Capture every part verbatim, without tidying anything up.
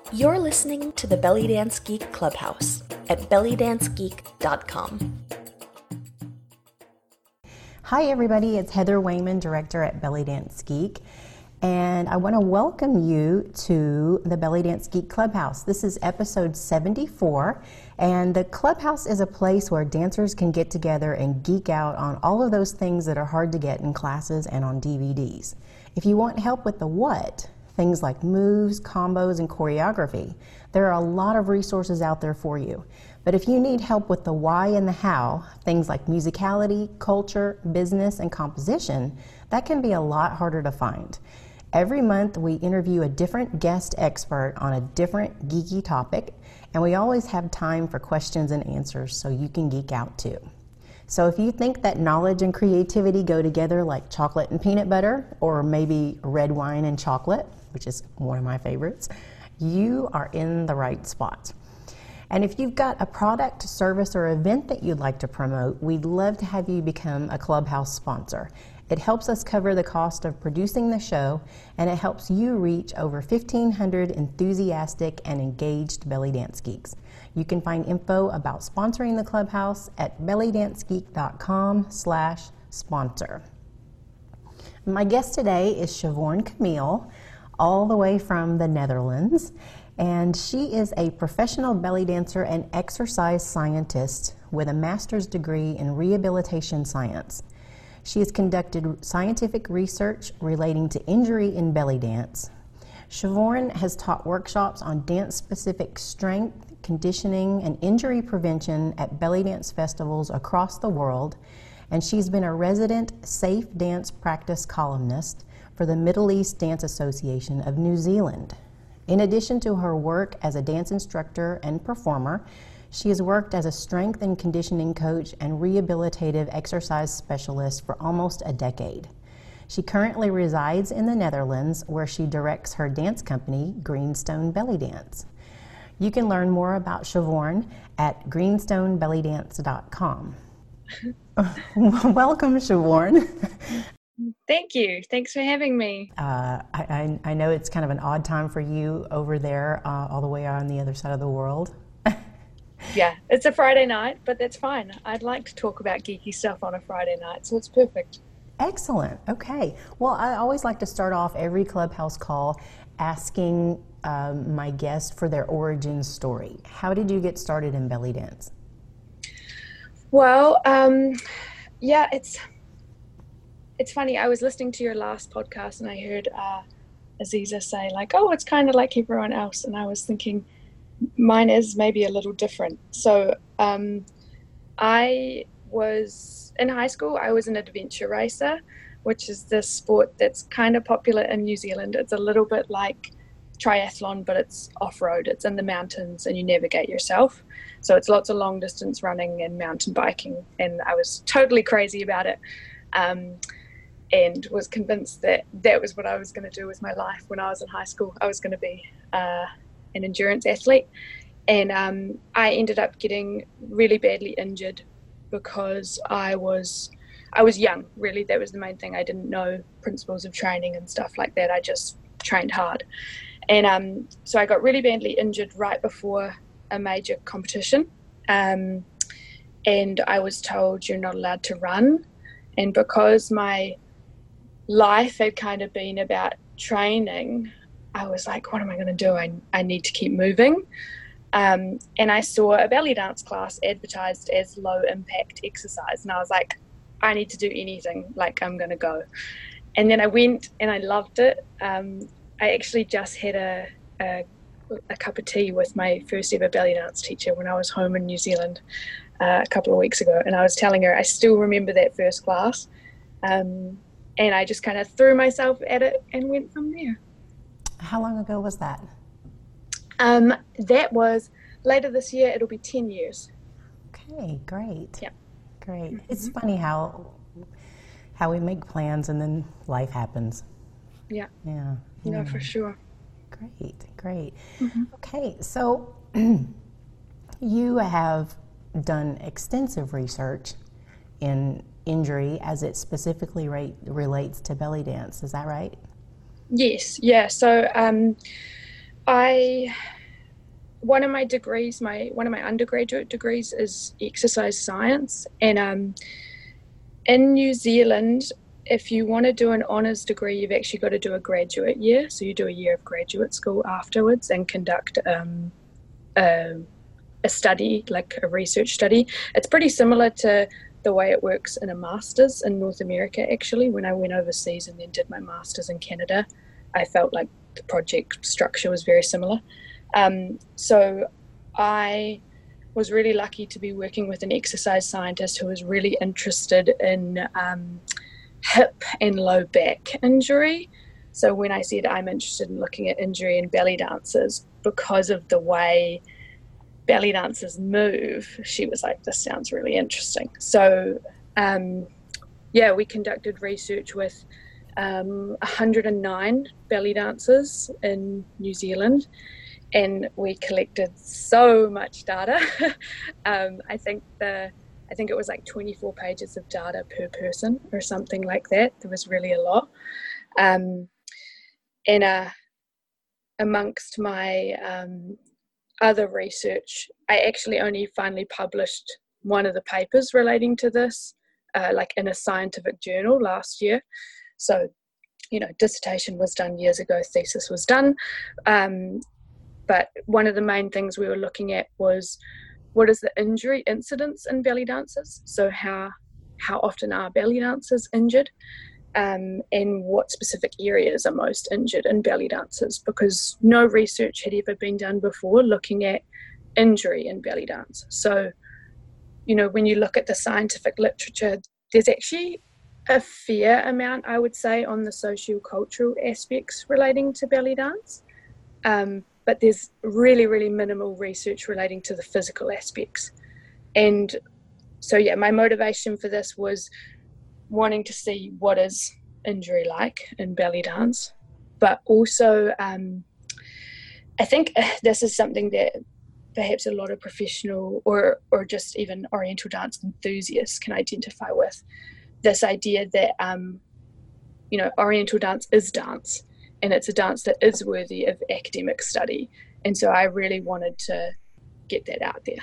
You're listening to the Belly Dance Geek Clubhouse at belly dance geek dot com. Hi everybody, it's Heather Wayman, Director at Belly Dance Geek, and I want to welcome you to the Belly Dance Geek Clubhouse. This is episode seventy-four, and the Clubhouse is a place where dancers can get together and geek out on all of those things that are hard to get in classes and on D V Ds. If you want help with the what, things like moves, combos, and choreography, there are a lot of resources out there for you. But if you need help with the why and the how, things like musicality, culture, business, and composition, that can be a lot harder to find. Every month we interview a different guest expert on a different geeky topic, and we always have time for questions and answers so you can geek out too. So if you think that knowledge and creativity go together like chocolate and peanut butter, or maybe red wine and chocolate, which is one of my favorites, you are in the right spot. And if you've got a product, service, or event that you'd like to promote, we'd love to have you become a Clubhouse sponsor. It helps us cover the cost of producing the show, and it helps you reach over fifteen hundred enthusiastic and engaged belly dance geeks. You can find info about sponsoring the Clubhouse at belly dance geek dot com slash sponsor. My guest today is Siobhan Camille, all the way from the Netherlands, and she is a professional belly dancer and exercise scientist with a master's degree in rehabilitation science. She has conducted scientific research relating to injury in belly dance. Siobhan has taught workshops on dance-specific strength, conditioning, and injury prevention at belly dance festivals across the world, and she's been a resident safe dance practice columnist for the Middle East Dance Association of New Zealand. In addition to her work as a dance instructor and performer, she has worked as a strength and conditioning coach and rehabilitative exercise specialist for almost a decade. She currently resides in the Netherlands, where she directs her dance company, Greenstone Belly Dance. You can learn more about Siobhan at greenstone belly dance dot com. Welcome, Siobhan. Thank you. Thanks for having me. Uh, I, I, I know it's kind of an odd time for you over there, uh, all the way on the other side of the world. Yeah, it's a Friday night, but that's fine. I'd like to talk about geeky stuff on a Friday night, so it's perfect. Excellent. Okay. Well, I always like to start off every Clubhouse call asking um, my guest for their origin story. How did you get started in belly dance? Well, um, yeah, it's it's funny. I was listening to your last podcast and I heard uh, Aziza say like, oh, it's kind of like everyone else. And I was thinking mine is maybe a little different. So um, I was in high school, I was an adventure racer, which is this sport that's kind of popular in New Zealand. It's a little bit like triathlon, but it's off-road. It's in the mountains and you navigate yourself. So it's lots of long distance running and mountain biking. And I was totally crazy about it. Um, and was convinced that that was what I was going to do with my life when I was in high school. I was going to be uh, an endurance athlete. And um, I ended up getting really badly injured because I was I was young, really. That was the main thing. I didn't know principles of training and stuff like that. I just trained hard. And um, so I got really badly injured right before a major competition. Um, and I was told you're not allowed to run. And because my life had kind of been about training, I was like, what am I going to do? I, I need to keep moving. Um, and I saw a belly dance class advertised as low impact exercise. And I was like, I need to do anything, like I'm going to go. And then I went and I loved it. Um, I actually just had a, a, a cup of tea with my first ever belly dance teacher when I was home in New Zealand uh, a couple of weeks ago. And I was telling her, I still remember that first class. Um, and I just kind of threw myself at it and went from there. How long ago was that? Um, that was later this year. It'll be ten years. Okay, great. Yeah. Great. Mm-hmm. It's funny how how we make plans and then life happens. Yeah. Yeah. No, yeah. for sure. Great, great. Mm-hmm. Okay, so you have done extensive research in injury as it specifically rate, relates to belly dance. Is that right? Yes. Yeah. So um, I one of my degrees, my one of my undergraduate degrees is exercise science. And um, in New Zealand, if you want to do an honours degree, you've actually got to do a graduate year. So you do a year of graduate school afterwards and conduct um, a, a study, like a research study. It's pretty similar to the way it works in a master's in North America, actually. When I went overseas and then did my master's in Canada, I felt like the project structure was very similar. Um, so I was really lucky to be working with an exercise scientist who was really interested in um, hip and low back injury. So when I said I'm interested in looking at injury in belly dancers because of the way belly dancers move, she was like, this sounds really interesting. So um, yeah, we conducted research with um, one hundred nine belly dancers in New Zealand, and we collected so much data. um, I think the I think it was like twenty-four pages of data per person or something like that. There was really a lot. Um, and uh, amongst my um, other research, I actually only finally published one of the papers relating to this, uh, like in a scientific journal last year. So, you know, dissertation was done years ago, thesis was done. Um, but one of the main things we were looking at was what is the injury incidence in belly dancers? So how how often are belly dancers injured? Um, and what specific areas are most injured in belly dancers? Because no research had ever been done before looking at injury in belly dance. So, you know, when you look at the scientific literature, there's actually a fair amount, I would say, on the socio-cultural aspects relating to belly dance. Um, but there's really, really minimal research relating to the physical aspects. And so, yeah, my motivation for this was wanting to see what is injury like in belly dance, but also um, I think this is something that perhaps a lot of professional or or just even Oriental dance enthusiasts can identify with, this idea that um, you know, Oriental dance is dance, and it's a dance that is worthy of academic study. And so I really wanted to get that out there.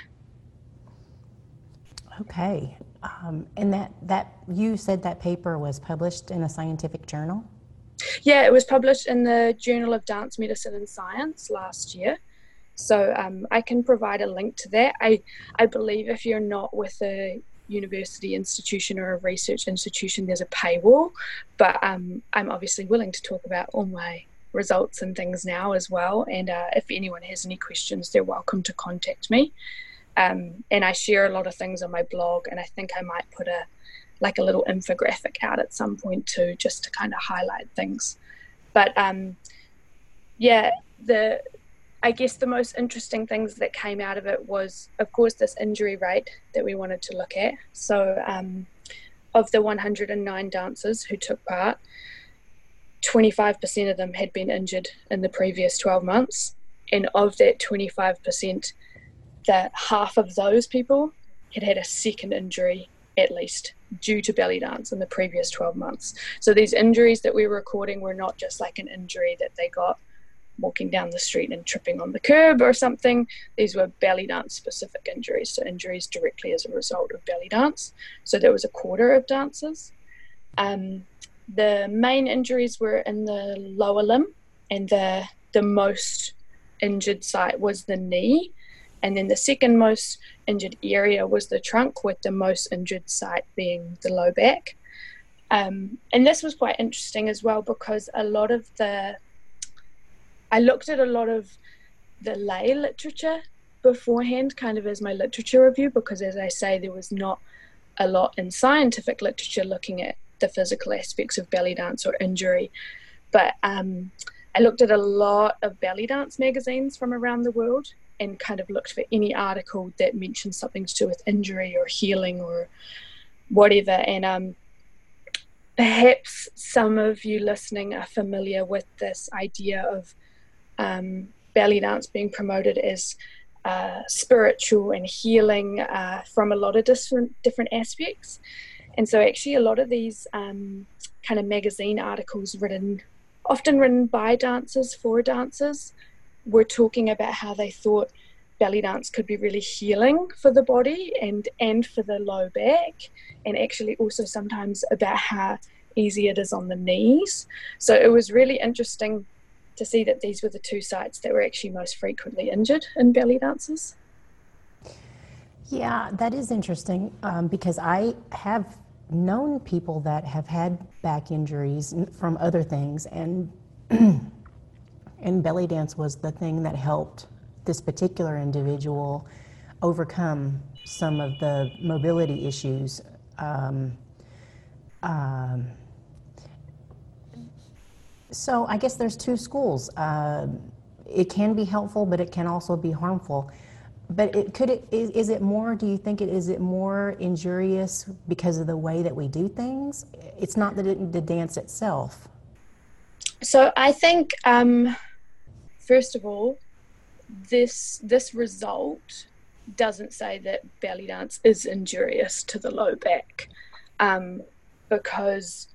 Okay. Um, and that, that you said that paper was published in a scientific journal? Yeah, it was published in the Journal of Dance Medicine and Science last year. So um, I can provide a link to that. I, I believe if you're not with a university institution or a research institution, there's a paywall, but um, I'm obviously willing to talk about all my results and things now as well. And uh, if anyone has any questions, they're welcome to contact me. Um, and I share a lot of things on my blog, and I think I might put a like a little infographic out at some point too, just to kind of highlight things. But um, yeah, the I guess the most interesting things that came out of it was, of course, this injury rate that we wanted to look at. So um, of the one hundred nine dancers who took part, twenty-five percent of them had been injured in the previous twelve months. And of that twenty-five percent, that half of those people had had a second injury at least due to belly dance in the previous twelve months. So these injuries that we were recording were not just like an injury that they got walking down the street and tripping on the curb or something. These were belly dance specific injuries, so injuries directly as a result of belly dance. So there was a quarter of dancers. Um, the main injuries were in the lower limb, and the the most injured site was the knee. And then the second most injured area was the trunk, with the most injured site being the low back. Um, and this was quite interesting as well, because a lot of the, I looked at a lot of the lay literature beforehand, kind of as my literature review, because as I say, there was not a lot in scientific literature looking at the physical aspects of belly dance or injury. But um, I looked at a lot of belly dance magazines from around the world and kind of looked for any article that mentioned something to do with injury or healing or whatever. And um, perhaps some of you listening are familiar with this idea of um, belly dance being promoted as uh, spiritual and healing uh, from a lot of different different aspects. And so actually a lot of these um, kind of magazine articles written, often written by dancers for dancers, were talking about how they thought belly dance could be really healing for the body and and for the low back, and actually also sometimes about how easy it is on the knees. So it was really interesting to see that these were the two sites that were actually most frequently injured in belly dancers. Yeah, that is interesting, um, because I have known people that have had back injuries from other things, and and belly dance was the thing that helped this particular individual overcome some of the mobility issues. Um, um, so I guess there's two schools. Uh, it can be helpful, but it can also be harmful. But it could it is, is it more? Do you think it is it more injurious because of the way that we do things? It's not the the dance itself. So I think, um, first of all, this this result doesn't say that belly dance is injurious to the low back, um, because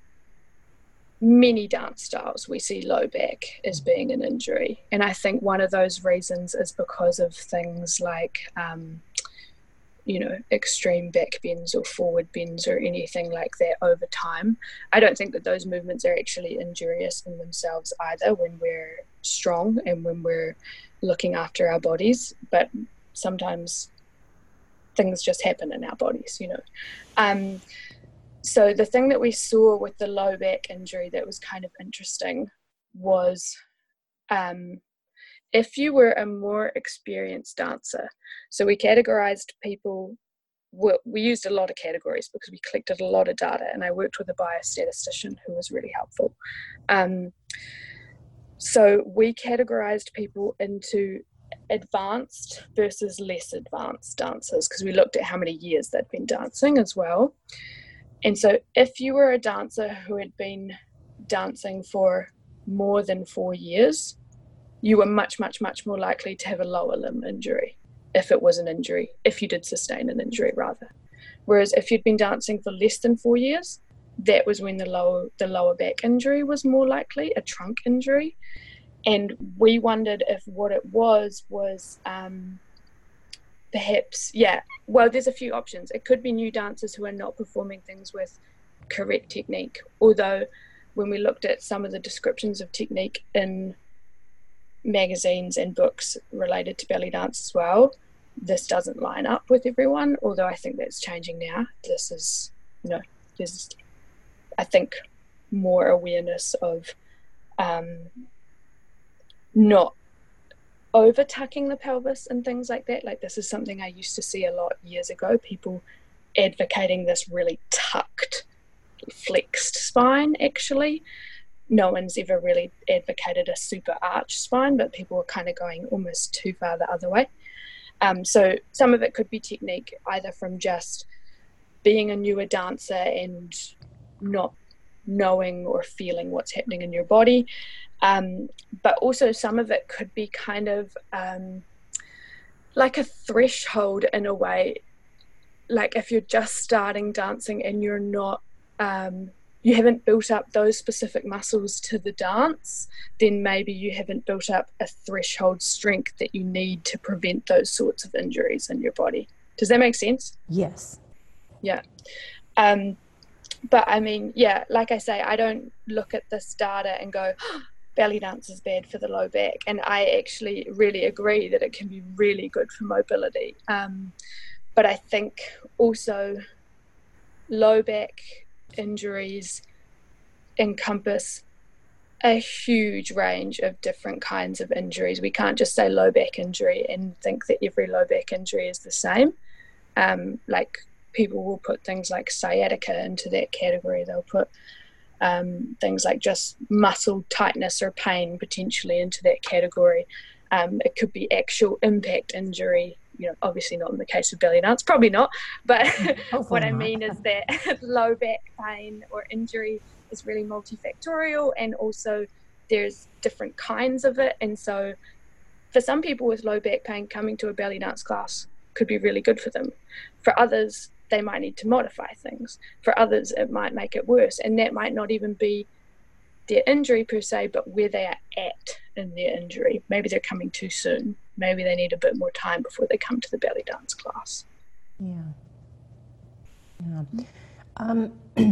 many dance styles we see low back as being an injury, and I think one of those reasons is because of things like um, you know, extreme back bends or forward bends or anything like that over time. I don't think that those movements are actually injurious in themselves either when we're strong and when we're looking after our bodies, but sometimes things just happen in our bodies, you know. Um, so the thing that we saw with the low back injury that was kind of interesting was um, if you were a more experienced dancer, so we categorized people, we, we used a lot of categories because we collected a lot of data, and I worked with a biostatistician who was really helpful. Um, so we categorized people into advanced versus less advanced dancers because we looked at how many years they'd been dancing as well. And so if you were a dancer who had been dancing for more than four years, you were much, much, much more likely to have a lower limb injury if it was an injury, if you did sustain an injury rather. Whereas if you'd been dancing for less than four years, that was when the lower, the lower back injury was more likely, a trunk injury. And we wondered if what it was was um, perhaps, yeah, well, there's a few options. It could be new dancers who are not performing things with correct technique, although when we looked at some of the descriptions of technique in magazines and books related to belly dance as well, this doesn't line up with everyone, although I think that's changing now. This is, you know, there's, I think, more awareness of um, not over tucking the pelvis and things like that. Like, this is something I used to see a lot years ago, people advocating this really tucked, flexed spine. Actually, no one's ever really advocated a super arch spine, but people were kind of going almost too far the other way. Um, so some of it could be technique, either from just being a newer dancer and not knowing or feeling what's happening in your body. Um, but also some of it could be kind of um, like a threshold in a way. Like if you're just starting dancing and you're not, um, you haven't built up those specific muscles to the dance, then maybe you haven't built up a threshold strength that you need to prevent those sorts of injuries in your body. Does that make sense? Yes. Yeah. Um, but I mean, yeah, like I say, I don't look at this data and go, oh, belly dance is bad for the low back. And I actually really agree that it can be really good for mobility. Um, but I think also low back injuries encompass a huge range of different kinds of injuries. We can't just say low back injury and think that every low back injury is the same. Um, like people will put things like sciatica into that category. They'll put um, things like just muscle tightness or pain potentially into that category. Um, it could be actual impact injury. You know, obviously not in the case of belly dance, probably not. But what I mean is that low back pain or injury is really multifactorial, and also there's different kinds of it. And so for some people with low back pain, coming to a belly dance class could be really good for them. For others, they might need to modify things. For others, it might make it worse. And that might not even be their injury per se, but where they are at in their injury. Maybe they're coming too soon. maybe they need a bit more time before they come to the belly dance class. Yeah. Yeah. Um,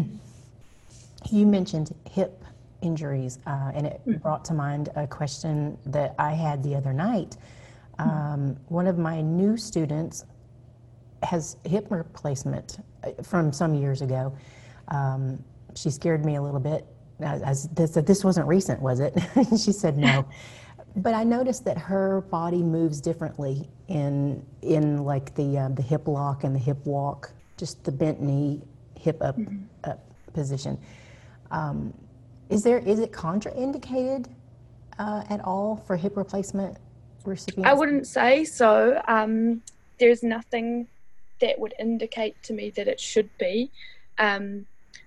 you mentioned hip injuries, uh, and it mm-hmm. brought to mind a question that I had the other night. Um, mm-hmm. One of my new students has hip replacement from some years ago. Um, she scared me a little bit. As this, this wasn't recent, was it? She said no. But I noticed that her body moves differently in in like the um, the hip lock and the hip walk, just the bent knee, hip up mm-hmm. up position. Um, is there is it contraindicated uh, at all for hip replacement recipients? I wouldn't say so. Um, there's nothing that would indicate to me that it should be. Um,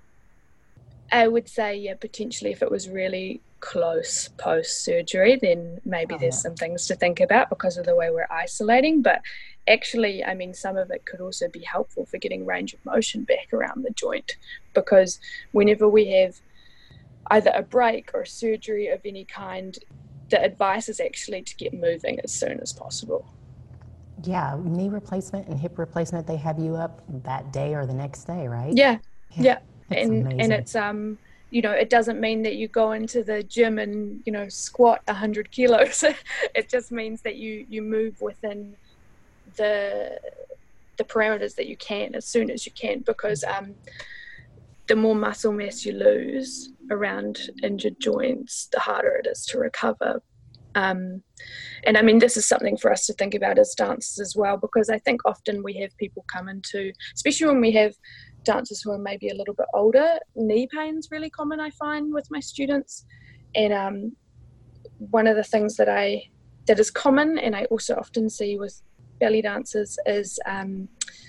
I would say, yeah, potentially if it was really close post-surgery, then maybe oh, there's yeah. some things to think about because of the way we're isolating. But actually, I mean, some of it could also be helpful for getting range of motion back around the joint, because whenever we have either a break or a surgery of any kind, the advice is actually to get moving as soon as possible. Yeah, knee replacement and hip replacement, they have you up that day or the next day, right? Yeah, yeah. yeah. That's and amazing. and it's um you know, it doesn't mean that you go into the gym and, you know, squat a hundred kilos. It just means that you you move within the the parameters that you can as soon as you can, because um the more muscle mass you lose around injured joints, the harder it is to recover. Um, and I mean, this is something for us to think about as dancers as well, because I think often we have people come into, especially when we have dancers who are maybe a little bit older, knee pain's really common, I find, with my students. And um, one of the things that I that is common, and I also often see with belly dancers, is um,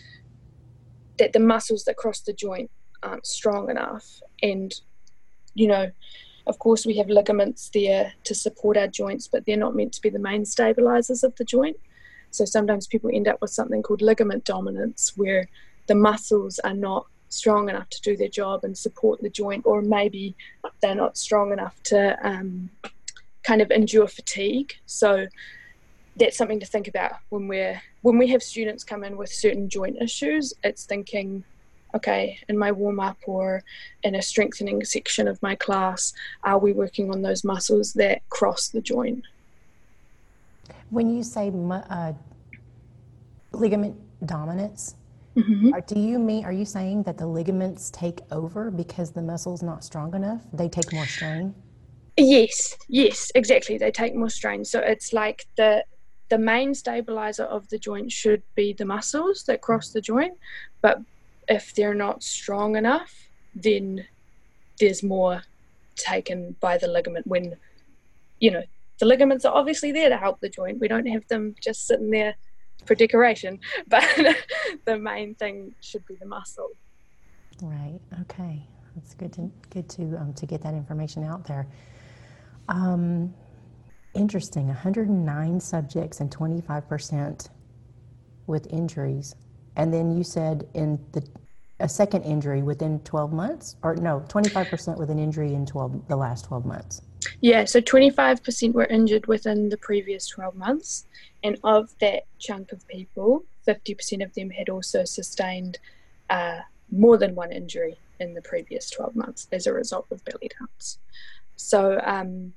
that the muscles that cross the joint aren't strong enough. And, you know, of course we have ligaments there to support our joints, but they're not meant to be the main stabilizers of the joint. So sometimes people end up with something called ligament dominance, where the muscles are not strong enough to do their job and support the joint, or maybe they're not strong enough to um, kind of endure fatigue. So that's something to think about when we're when we have students come in with certain joint issues. It's thinking, okay, in my warm-up or in a strengthening section of my class, are we working on those muscles that cross the joint? When you say uh, ligament dominance, mm-hmm. are, do you mean, are you saying that the ligaments take over because the muscle's not strong enough? They take more strain? Yes, yes, exactly. They take more strain. So it's like the the main stabilizer of the joint should be the muscles that cross the joint, but if they're not strong enough, then there's more taken by the ligament. When, you know, the ligaments are obviously there to help the joint. We don't have them just sitting there for decoration, but the main thing should be the muscle. Right. Okay. That's good to good to um, to get that information out there. Um, interesting. one hundred nine subjects and twenty-five percent with injuries. And then you said in the a second injury within twelve months, or no, twenty-five percent with an injury in twelve the last twelve months. Yeah, so twenty-five percent were injured within the previous twelve months, and of that chunk of people, fifty percent of them had also sustained uh, more than one injury in the previous twelve months as a result of belly dance. So um,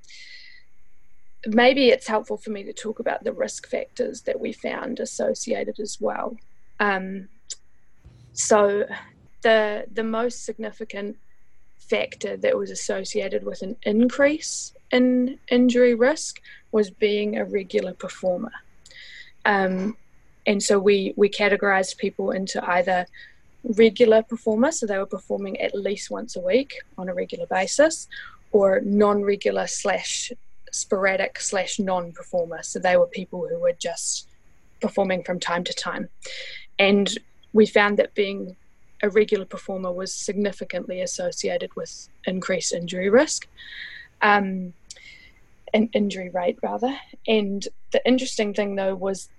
maybe it's helpful for me to talk about the risk factors that we found associated as well. Um, so the the most significant factor that was associated with an increase in injury risk was being a regular performer. Um, and so we, we categorized people into either regular performers, so they were performing at least once a week on a regular basis, or non-regular slash sporadic slash non-performer, so they were people who were just performing from time to time. And we found that being a regular performer was significantly associated with increased injury risk, um, an injury rate rather. And the interesting thing though was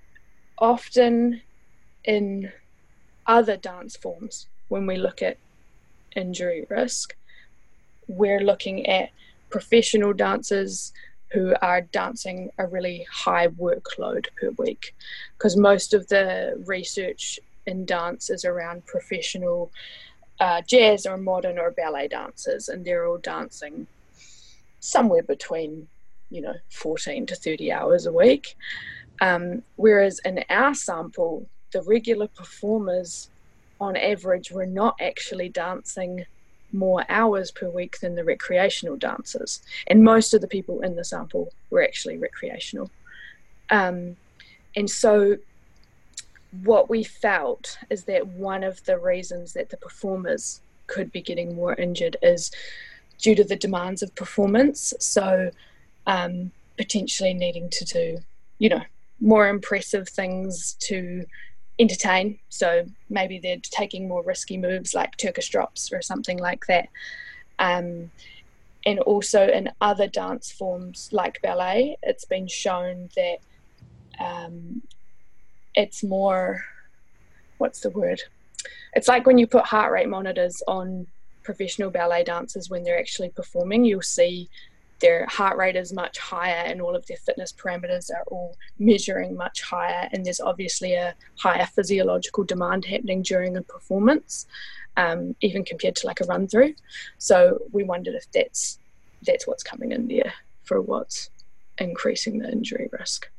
often in other dance forms, when we look at injury risk, we're looking at professional dancers who are dancing a really high workload per week, because most of the research in dance is around professional uh, jazz or modern or ballet dancers, and they're all dancing somewhere between, you know, fourteen to thirty hours a week. Um, whereas in our sample, the regular performers on average were not actually dancing more hours per week than the recreational dancers, and most of the people in the sample were actually recreational. Um, and so what we felt is that one of the reasons that the performers could be getting more injured is due to the demands of performance. So um, potentially needing to do, you know, more impressive things to entertain. So maybe they're taking more risky moves like Turkish drops or something like that. Um, and also in other dance forms like ballet, it's been shown that um, it's more, what's the word? It's like when you put heart rate monitors on professional ballet dancers when they're actually performing, you'll see their heart rate is much higher and all of their fitness parameters are all measuring much higher, and there's obviously a higher physiological demand happening during a performance, um, even compared to like a run through. So we wondered if that's that's what's coming in there for what's increasing the injury risk.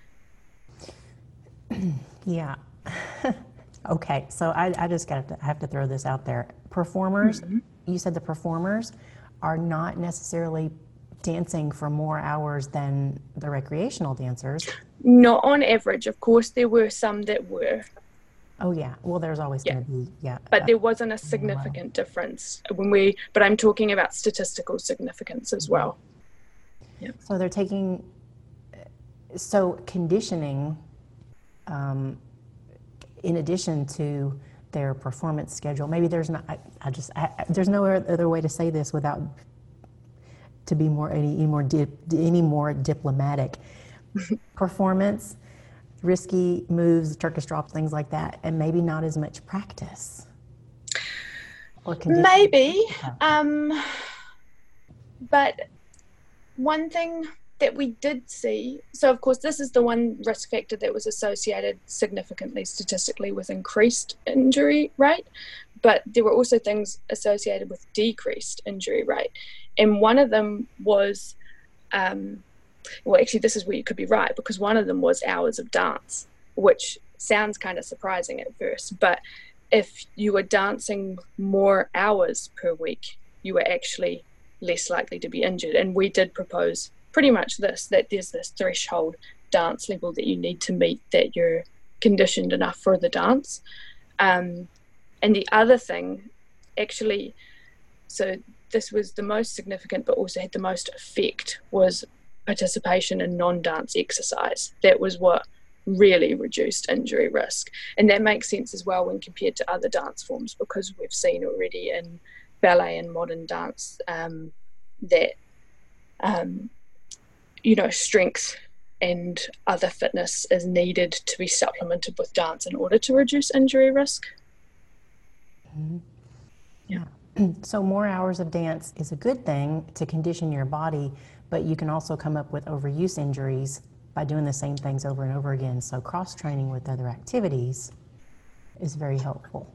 Yeah. Okay, so I, I just got to I have to throw this out there. Performers, mm-hmm. You said the performers are not necessarily dancing for more hours than the recreational dancers. Not on average. Of course, there were some that were. Oh yeah. Well, there's always yeah. going to be, yeah. But there wasn't a significant well. difference when we, but I'm talking about statistical significance as well. Yeah. So they're taking, so conditioning, um, in addition to their performance schedule, maybe there's not, I, I just, I, there's no other way to say this without, to be more, any, any more, di, any more diplomatic. Performance, risky moves, Turkish drops, things like that, and maybe not as much practice. Or maybe, um, but one thing that we did see, so of course this is the one risk factor that was associated significantly statistically with increased injury rate, but there were also things associated with decreased injury rate. And one of them was, um, well actually this is where you could be right, because one of them was hours of dance, which sounds kind of surprising at first, but if you were dancing more hours per week, you were actually less likely to be injured. And we did propose pretty much this, that there's this threshold dance level that you need to meet, that you're conditioned enough for the dance. Um, and the other thing, actually, so this was the most significant but also had the most effect, was participation in non-dance exercise. That was what really reduced injury risk. And that makes sense as well when compared to other dance forms, because we've seen already in ballet and modern dance um, that um, you know, strength and other fitness is needed to be supplemented with dance in order to reduce injury risk. Mm-hmm. Yeah. So more hours of dance is a good thing to condition your body, but you can also come up with overuse injuries by doing the same things over and over again. So cross-training with other activities is very helpful.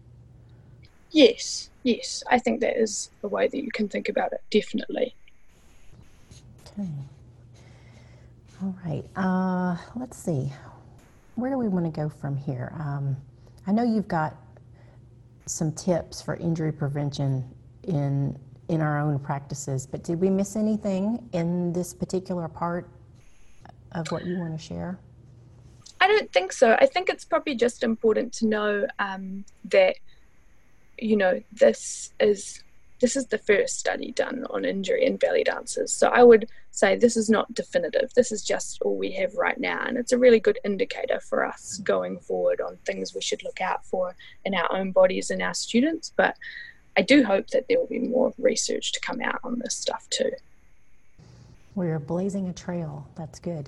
Yes, yes. I think that is a way that you can think about it, definitely. Okay. All right. Uh, let's see. Where do we want to go from here? Um, I know you've got some tips for injury prevention in in our own practices, but did we miss anything in this particular part of what you want to share? I don't think so. I think it's probably just important to know um, that, you know, this is this is the first study done on injury in belly dancers. So I would say this is not definitive. This is just all we have right now. And it's a really good indicator for us going forward on things we should look out for in our own bodies and our students. But I do hope that there will be more research to come out on this stuff too. We're blazing a trail. That's good.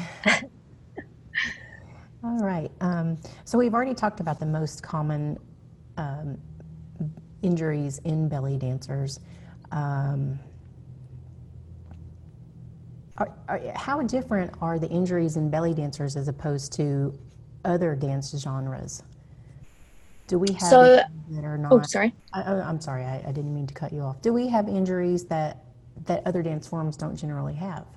All right. Um, so we've already talked about the most common um, injuries in belly dancers. Um, Are, are, how different are the injuries in belly dancers as opposed to other dance genres? Do we have So, injuries that are oh, not? sorry. I, oh, I'm sorry, I, I didn't mean to cut you off. Do we have injuries that that other dance forms don't generally have?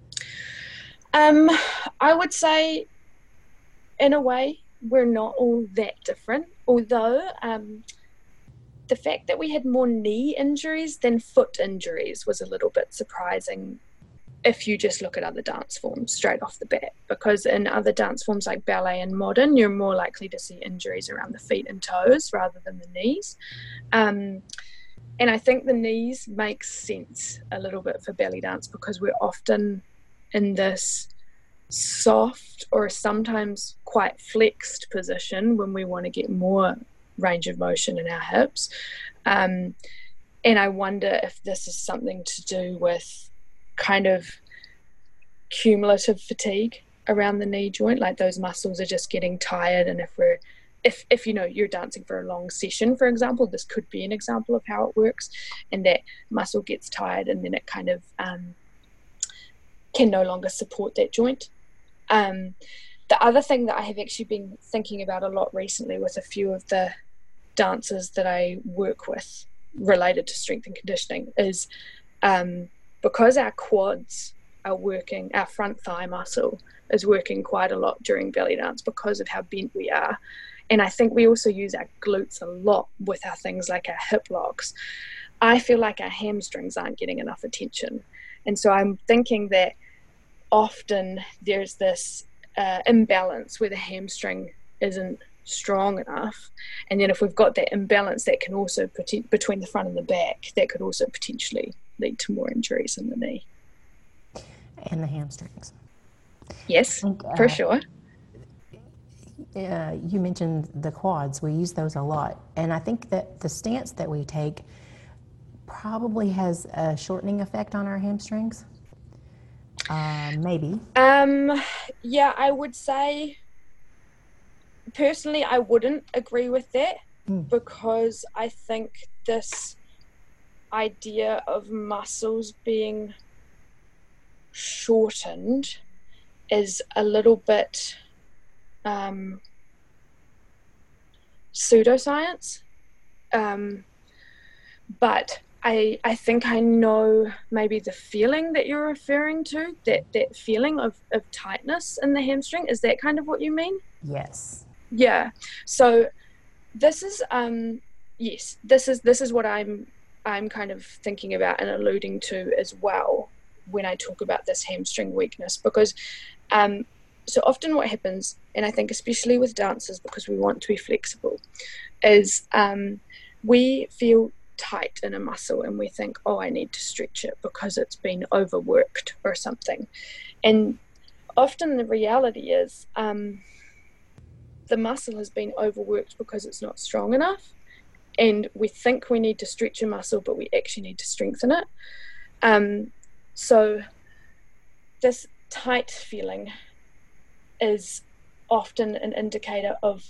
Um, I would say, in a way, we're not all that different. Although, um, the fact that we had more knee injuries than foot injuries was a little bit surprising if you just look at other dance forms straight off the bat, because in other dance forms like ballet and modern, you're more likely to see injuries around the feet and toes rather than the knees. Um, and I think the knees makes sense a little bit for belly dance because we're often in this soft or sometimes quite flexed position when we want to get more range of motion in our hips. Um, and I wonder if this is something to do with kind of cumulative fatigue around the knee joint, like those muscles are just getting tired, and if we're if if you know you're dancing for a long session, for example, this could be an example of how it works, and that muscle gets tired and then it kind of um, can no longer support that joint. Um, the other thing that I have actually been thinking about a lot recently with a few of the dancers that I work with related to strength and conditioning is um, because our quads are working, our front thigh muscle is working quite a lot during belly dance because of how bent we are. And I think we also use our glutes a lot with our things like our hip locks. I feel like our hamstrings aren't getting enough attention. And so I'm thinking that often there's this uh, imbalance where the hamstring isn't strong enough, and then if we've got that imbalance, that can also put between the front and the back, that could also potentially lead to more injuries in the knee and the hamstrings. Yes, think, uh, for sure. Uh, you mentioned the quads. We use those a lot, and I think that the stance that we take probably has a shortening effect on our hamstrings. Uh, maybe. Um, yeah, I would say personally, I wouldn't agree with that mm. because I think this idea of muscles being shortened is a little bit um, pseudoscience. Um, but I, I think I know maybe the feeling that you're referring to, that, that feeling of, of tightness in the hamstring. Is that kind of what you mean? Yes. Yeah. So this is, um, yes, this is, this is what I'm, I'm kind of thinking about and alluding to as well when I talk about this hamstring weakness, because um, so often what happens, and I think especially with dancers, because we want to be flexible, is um, we feel tight in a muscle and we think, oh, I need to stretch it because it's been overworked or something. And often the reality is um, the muscle has been overworked because it's not strong enough, and we think we need to stretch a muscle, but we actually need to strengthen it. Um, so this tight feeling is often an indicator of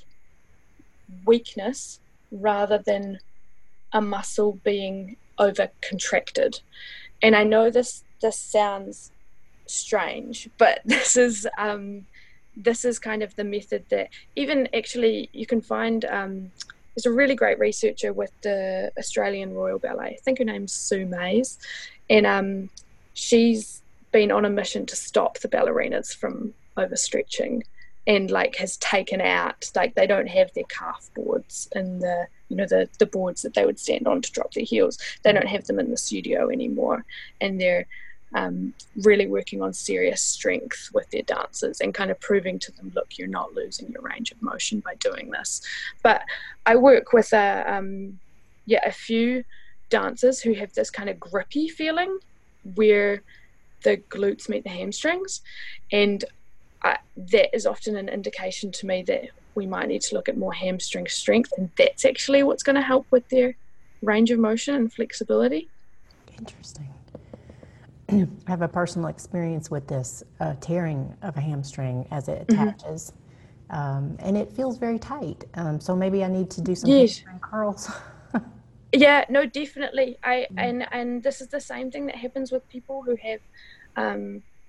weakness rather than a muscle being over contracted. And I know this this sounds strange, but this is um, this is kind of the method that even actually you can find. Um, there's a really great researcher with the Australian Royal Ballet. I think her name's Sue Mays, and um, she's been on a mission to stop the ballerinas from overstretching, and like has taken out, like they don't have their calf boards and the, you know, the, the boards that they would stand on to drop their heels. They don't have them in the studio anymore. And they're um, really working on serious strength with their dancers and kind of proving to them, look, you're not losing your range of motion by doing this. But I work with a, um, yeah, a few dancers who have this kind of grippy feeling where the glutes meet the hamstrings, and I, that is often an indication to me that we might need to look at more hamstring strength, and that's actually what's going to help with their range of motion and flexibility. Interesting. I have a personal experience with this uh, tearing of a hamstring as it attaches, mm-hmm. um, and it feels very tight. Um, so maybe I need to do some yes. hamstring curls. Yeah, no, definitely. I mm-hmm. and and this is the same thing that happens with people who have um,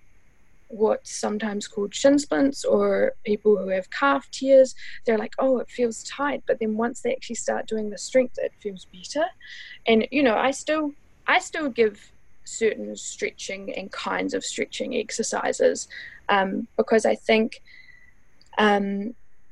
what's sometimes called shin splints, or people who have calf tears, they're like, oh, it feels tight, but then once they actually start doing the strength, it feels better. And you know, I still I still give certain stretching and kinds of stretching exercises, um, because I think um,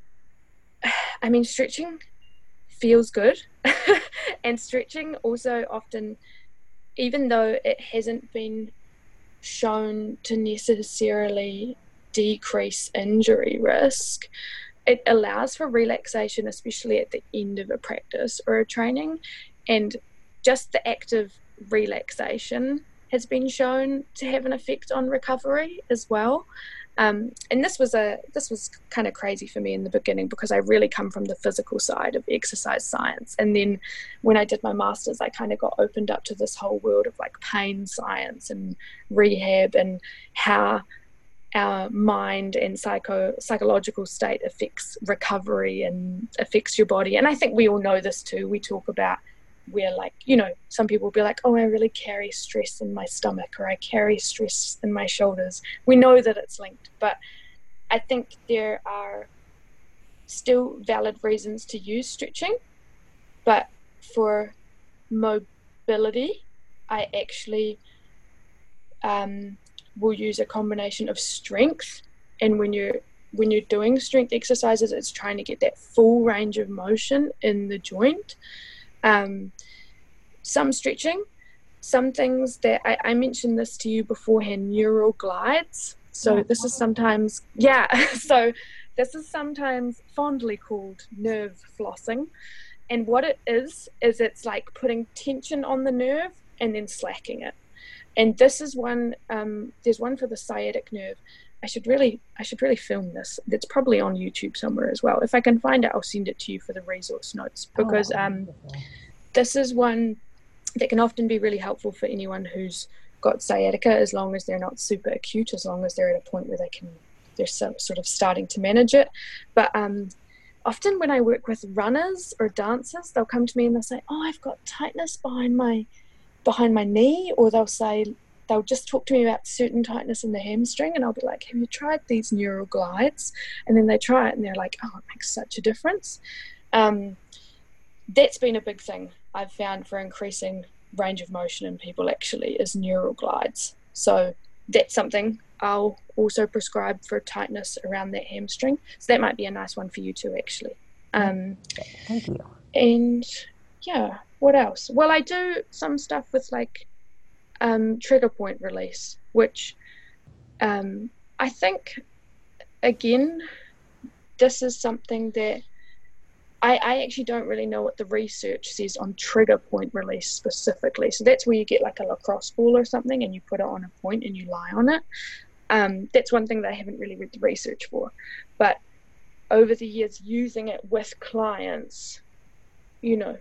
I mean, stretching feels good. And stretching also often, even though it hasn't been shown to necessarily decrease injury risk, it allows for relaxation, especially at the end of a practice or a training. And just the act of relaxation has been shown to have an effect on recovery as well. Um, and this was a this was kind of crazy for me in the beginning, because I really come from the physical side of exercise science. And then when I did my master's, I kind of got opened up to this whole world of like pain science and rehab, and how our mind and psycho psychological state affects recovery and affects your body. And I think we all know this too. We talk about where, like, you know, some people will be like, oh, I really carry stress in my stomach, or I carry stress in my shoulders. We know that it's linked, but I think there are still valid reasons to use stretching. But for mobility, I actually um, will use a combination of strength. And when you're when you're doing strength exercises, it's trying to get that full range of motion in the joint. Um, some stretching, some things that I, I mentioned this to you beforehand, neural glides. So this is sometimes, yeah, so this is sometimes fondly called nerve flossing. And what it is, is it's like putting tension on the nerve and then slacking it. And this is one, um, there's one for the sciatic nerve. I should really, I should really film this. It's probably on YouTube somewhere as well. If I can find it, I'll send it to you for the resource notes, because Oh, um, this is one that can often be really helpful for anyone who's got sciatica, as long as they're not super acute, as long as they're at a point where they can, they're so, sort of starting to manage it. But um, often when I work with runners or dancers, they'll come to me and they'll say, oh, I've got tightness behind my behind my knee, or they'll say, they'll just talk to me about certain tightness in the hamstring, and I'll be like, have you tried these neural glides? And then they try it and they're like, oh, it makes such a difference. Um, that's been a big thing I've found for increasing range of motion in people, actually, is neural glides. So that's something I'll also prescribe for tightness around that hamstring. So that might be a nice one for you too, actually. Um, Thank you. And yeah, what else? Well, I do some stuff with like um, trigger point release, which um, I think, again, this is something that I, I actually don't really know what the research says on trigger point release specifically. So that's where you get like a lacrosse ball or something and you put it on a point and you lie on it. Um, that's one thing that I haven't really read the research for. But over the years, using it with clients, you know,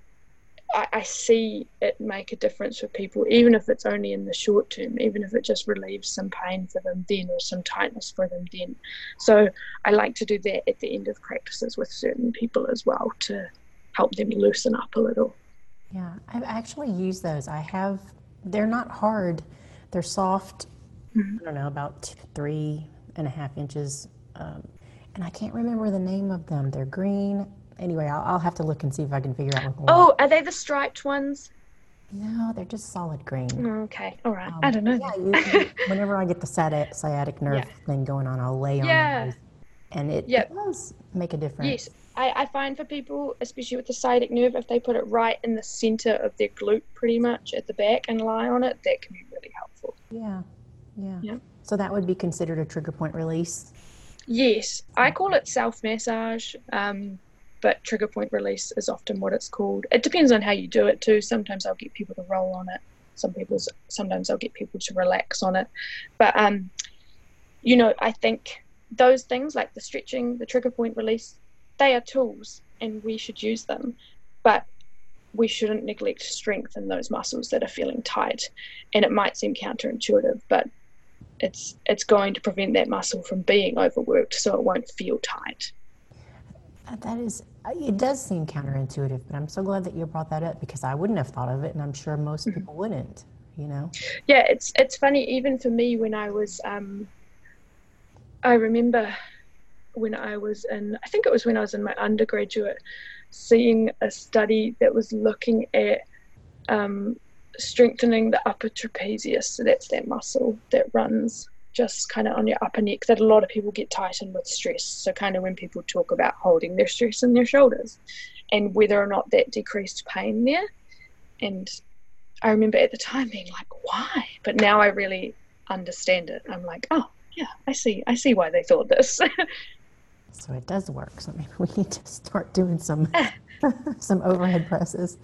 I, I see it make a difference for people, even if it's only in the short term, even if it just relieves some pain for them then, or some tightness for them then. So I like to do that at the end of practices with certain people as well, to help them loosen up a little. Yeah, I've actually used those. I have, they're not hard. They're soft, mm-hmm. I don't know, about three and a half inches. Um, and I can't remember the name of them. They're green. Anyway, I'll, I'll have to look and see if I can figure out what they Oh, are. are they the striped ones? No, they're just solid green. Okay, all right. Um, I don't know. Yeah, you, you, whenever I get the sciatic, sciatic nerve Yeah. thing going on, I'll lay on Yeah. those. And it, Yep. it does make a difference. Yes, I, I find for people, especially with the sciatic nerve, if they put it right in the center of their glute, pretty much at the back, and lie on it, that can be really helpful. Yeah, yeah. Yeah. So that would be considered a trigger point release? Yes, I call it self-massage, um, but trigger point release is often what it's called. It depends on how you do it too. Sometimes I'll get people to roll on it. Some people's, sometimes I'll get people to relax on it. But, um, you know, I think those things like the stretching, the trigger point release, they are tools and we should use them. But we shouldn't neglect strength in those muscles that are feeling tight. And it might seem counterintuitive, but it's it's going to prevent that muscle from being overworked, so it won't feel tight. That is, it does seem counterintuitive, but I'm so glad that you brought that up, because I wouldn't have thought of it, and I'm sure most people wouldn't, you know? Yeah, it's it's funny, even for me, when I was um, I remember when I was in, I think it was when I was in my undergraduate, seeing a study that was looking at um, strengthening the upper trapezius. So that's that muscle that runs just kind of on your upper neck that a lot of people get tightened with stress. So kind of when people talk about holding their stress in their shoulders and whether or not that decreased pain there. And I remember at the time being like, why? But now I really understand it. I'm like, oh yeah, I see. I see why they thought this. So it does work. So maybe we need to start doing some some overhead presses.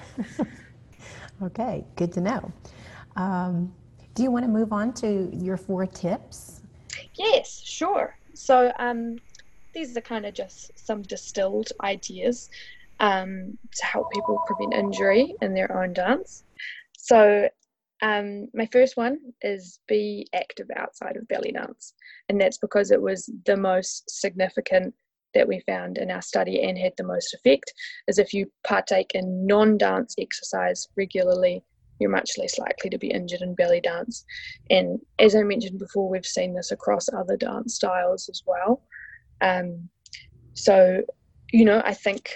Okay, good to know. Um, do you want to move on to your four tips? Yes, sure. So um, these are kind of just some distilled ideas um, to help people prevent injury in their own dance. So um, my first one is be active outside of belly dance. And that's because it was the most significant that we found in our study and had the most effect, is if you partake in non-dance exercise regularly, you're much less likely to be injured in belly dance. And as I mentioned before, we've seen this across other dance styles as well. Um, so, you know, I think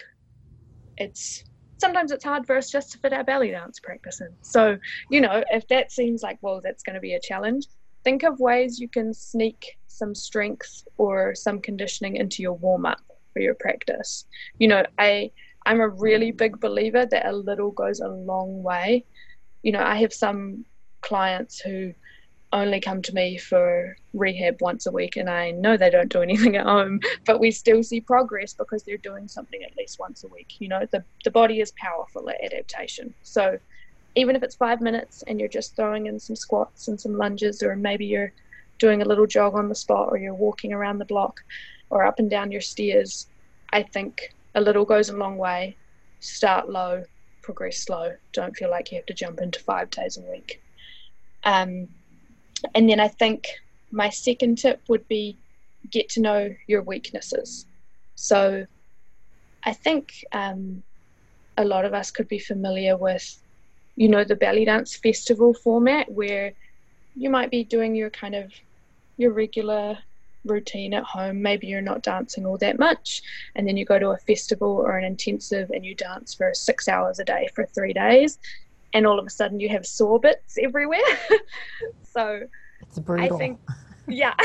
it's sometimes it's hard for us just to fit our belly dance practice in. So, you know, if that seems like, well, that's going to be a challenge, think of ways you can sneak some strength or some conditioning into your warm-up for your practice. You know, I, I'm a really big believer that a little goes a long way. You know, I have some clients who only come to me for rehab once a week, and I know they don't do anything at home, but we still see progress because they're doing something at least once a week. You know, the, the body is powerful at adaptation. So even if it's five minutes and you're just throwing in some squats and some lunges, or maybe you're doing a little jog on the spot, or you're walking around the block or up and down your stairs, I think a little goes a long way. Start low, progress slow. Don't feel like you have to jump into five days a week. Um, and then I think my second tip would be get to know your weaknesses. So I think um, a lot of us could be familiar with, you know, the belly dance festival format, where you might be doing your kind of your regular routine at home. Maybe you're not dancing all that much, and then you go to a festival or an intensive and you dance for six hours a day for three days, and all of a sudden you have sore bits everywhere. So It's brutal. I think, yeah.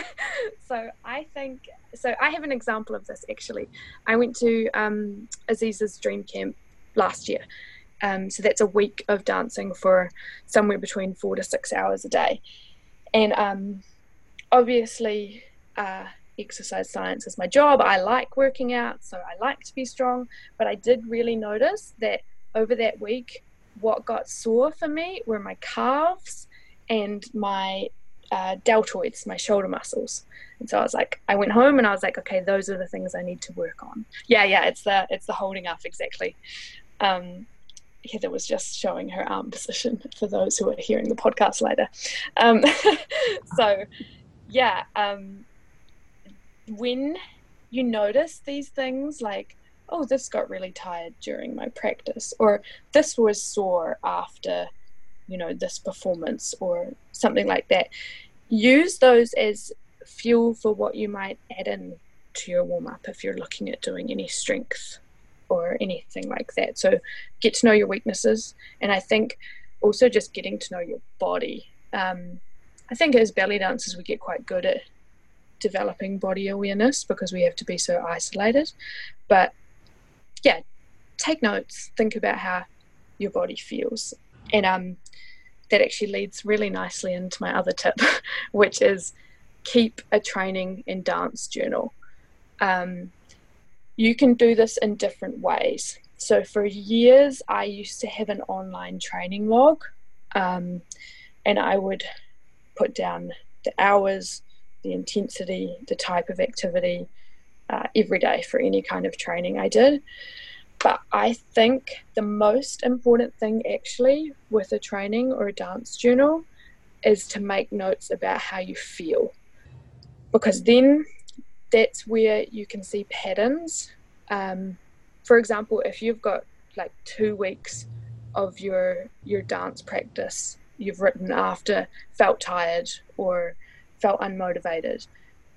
so I think, so I have an example of this actually. I went to um, Aziza's Dream Camp last year. Um, so that's a week of dancing for somewhere between four to six hours a day. And um, obviously, uh, exercise science is my job. I like working out, so I like to be strong. But I did really notice that over that week, what got sore for me were my calves and my uh, deltoids, my shoulder muscles. And so I was like, I went home and I was like, okay, those are the things I need to work on. Yeah, yeah, it's the it's the holding up, exactly. Um, Heather was just showing her arm position for those who are hearing the podcast later. Um, so, yeah, um, when you notice these things like, oh, this got really tired during my practice, or this was sore after, you know, this performance, or something like that, use those as fuel for what you might add in to your warm-up if you're looking at doing any strength or anything like that. So get to know your weaknesses, and I think also just getting to know your body. Um, I think as belly dancers we get quite good at developing body awareness because we have to be so isolated. But yeah, take notes, think about how your body feels. And um, that actually leads really nicely into my other tip, which is keep a training and dance journal. Um, You can do this in different ways. So for years, I used to have an online training log, um, and I would put down the hours, the intensity, the type of activity uh, every day for any kind of training I did. But I think the most important thing actually with a training or a dance journal is to make notes about how you feel, because then that's where you can see patterns. Um, for example, if you've got like two weeks of your your dance practice, you've written after felt tired or felt unmotivated,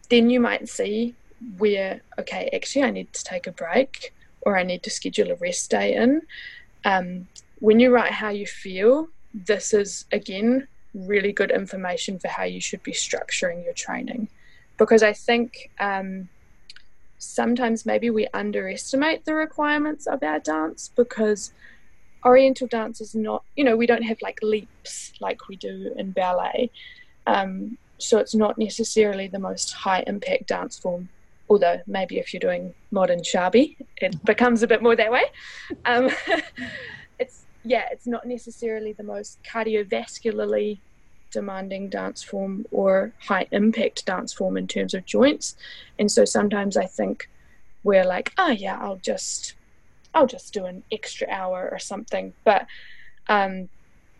then you might see where, okay, actually I need to take a break, or I need to schedule a rest day in. Um, when you write how you feel, this is, again, really good information for how you should be structuring your training. Because I think um, sometimes maybe we underestimate the requirements of our dance, because Oriental dance is not, you know, we don't have like leaps like we do in ballet. Um, so it's not necessarily the most high impact dance form, although maybe if you're doing modern Shabi, it becomes a bit more that way. Um, it's, yeah, it's not necessarily the most cardiovascularly demanding dance form or high impact dance form in terms of joints. And so sometimes I think we're like, oh yeah, I'll just I'll just do an extra hour or something. But um,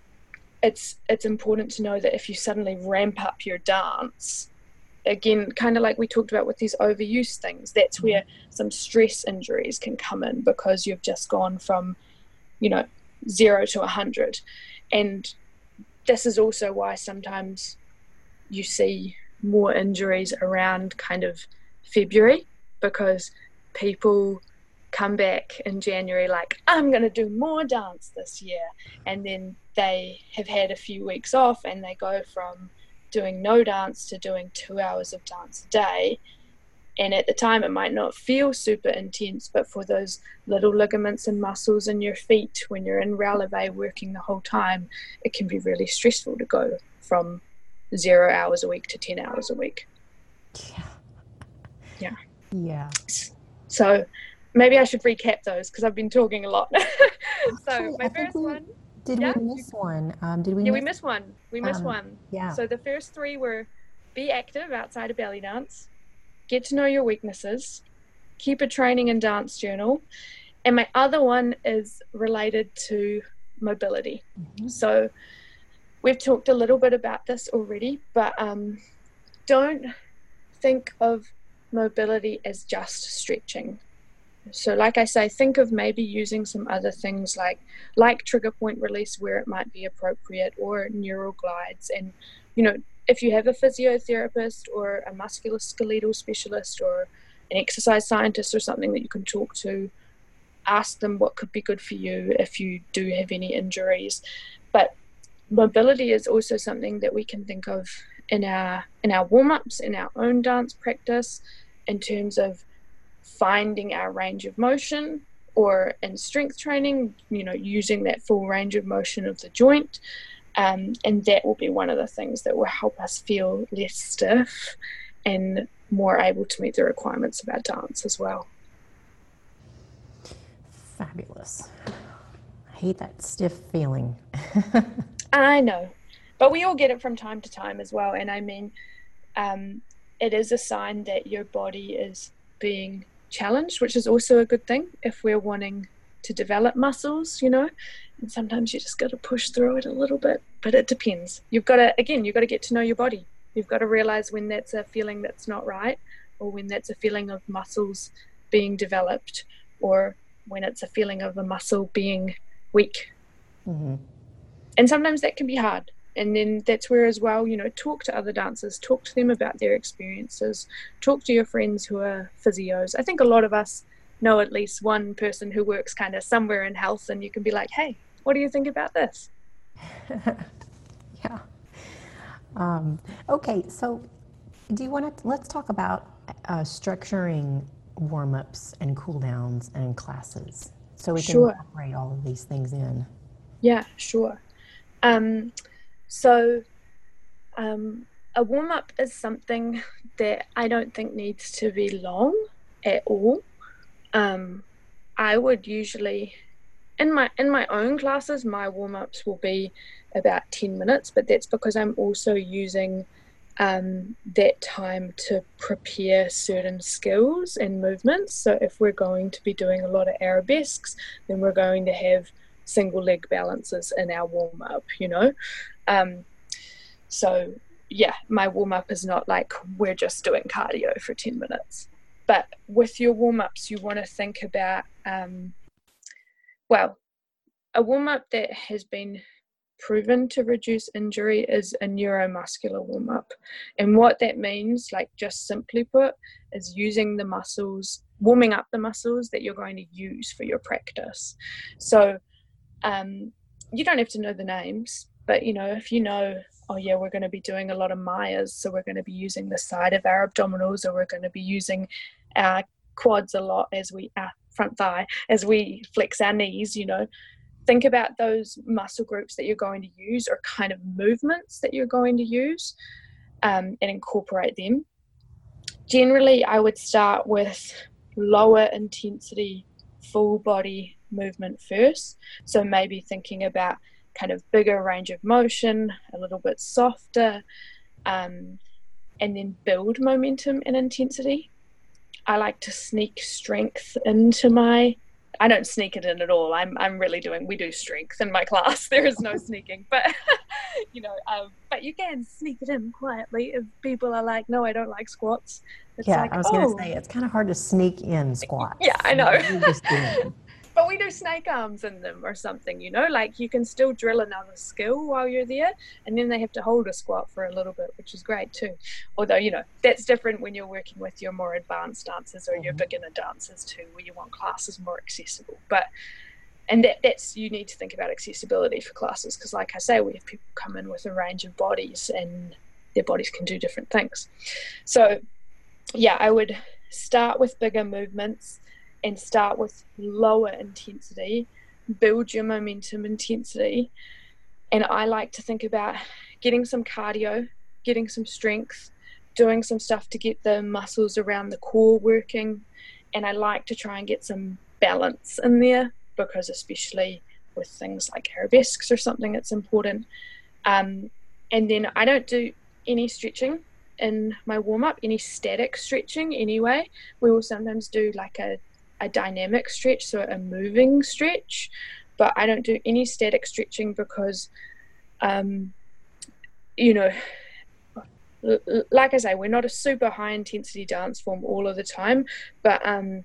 it's it's important to know that if you suddenly ramp up your dance, again, kind of like we talked about with these overuse things, that's where some stress injuries can come in, because you've just gone from, you know, zero to a hundred. And this is also why sometimes you see more injuries around kind of February, because people come back in January like, I'm going to do more dance this year, and then they have had a few weeks off and they go from doing no dance to doing two hours of dance a day. And at the time it might not feel super intense, but for those little ligaments and muscles in your feet when you're in releve working the whole time, it can be really stressful to go from zero hours a week to ten hours a week. Yeah. Yeah. Yeah. So maybe I should recap those, because I've been talking a lot. So Actually, my I think first we, one. did Yeah? we miss one? Um, did we Yeah, miss we missed one. We missed um, one. Yeah. So the first three were: be active outside of belly dance, get to know your weaknesses, keep a training and dance journal. And my other one is related to mobility. Mm-hmm. So we've talked a little bit about this already, but um, don't think of mobility as just stretching. So like I say, think of maybe using some other things like like trigger point release where it might be appropriate, or neural glides. And, you know, if you have a physiotherapist or a musculoskeletal specialist or an exercise scientist or something that you can talk to, ask them what could be good for you if you do have any injuries. But mobility is also something that we can think of in our in our warm-ups, in our own dance practice, in terms of finding our range of motion, or in strength training, you know, using that full range of motion of the joint. Um, and that will be one of the things that will help us feel less stiff and more able to meet the requirements of our dance as well. Fabulous. I hate that stiff feeling. I know, but we all get it from time to time as well. And I mean, um, it is a sign that your body is being challenged, which is also a good thing if we're wanting to develop muscles, you know. And sometimes you just got to push through it a little bit, but it depends. You've got to, again, you've got to get to know your body. You've got to realize when that's a feeling that's not right, or when that's a feeling of muscles being developed, or when it's a feeling of a muscle being weak. Mm-hmm. And sometimes that can be hard. And then that's where as well, you know, talk to other dancers, talk to them about their experiences, talk to your friends who are physios. I think a lot of us know at least one person who works kind of somewhere in health, and you can be like, hey, what do you think about this? Yeah. Um, okay, so do you want to, let's talk about uh, structuring warm-ups and cool-downs and classes, so we can Sure. incorporate all of these things in. Yeah, sure. Um, so um, a warm-up is something that I don't think needs to be long at all. Um, I would usually, in my in my own classes, my warm-ups will be about ten minutes, but that's because I'm also using um, that time to prepare certain skills and movements. So if we're going to be doing a lot of arabesques, then we're going to have single leg balances in our warm-up, you know. Um, so yeah, my warm-up is not like we're just doing cardio for ten minutes. But with your warm-ups, you want to think about, um, well, a warm-up that has been proven to reduce injury is a neuromuscular warm-up. And what that means, like just simply put, is using the muscles, warming up the muscles that you're going to use for your practice. So um, you don't have to know the names, but you know, if you know, oh yeah, we're going to be doing a lot of Myers, so we're going to be using the side of our abdominals, or we're going to be using our quads a lot as we, our front thigh, as we flex our knees, you know, think about those muscle groups that you're going to use, or kind of movements that you're going to use, um, and incorporate them. Generally, I would start with lower intensity, full body movement first. So maybe thinking about kind of bigger range of motion, a little bit softer, um, and then build momentum and intensity. I like to sneak strength into my I don't sneak it in at all. I'm I'm really doing, we do strength in my class. There is no sneaking, but you know, um, but you can sneak it in quietly if people are like, no, I don't like squats. It's Yeah, like, I was oh, going to say, it's kind of hard to sneak in squats. yeah, I know. You just do them. But we do snake arms in them or something, you know, like you can still drill another skill while you're there, and then they have to hold a squat for a little bit, which is great too. Although, you know, that's different when you're working with your more advanced dancers or mm-hmm. your beginner dancers too, where you want classes more accessible. But, and that, that's, you need to think about accessibility for classes, because like I say, we have people come in with a range of bodies and their bodies can do different things. So yeah, I would start with bigger movements and start with lower intensity, build your momentum intensity. And I like to think about getting some cardio, getting some strength, doing some stuff to get the muscles around the core working. And I like to try and get some balance in there, because especially with things like arabesques or something, it's important. Um, and then I don't do any stretching in my warm-up, any static stretching anyway. We will sometimes do like a a dynamic stretch, so a moving stretch, but I don't do any static stretching because, um, you know, l- like I say, we're not a super high intensity dance form all of the time, but um,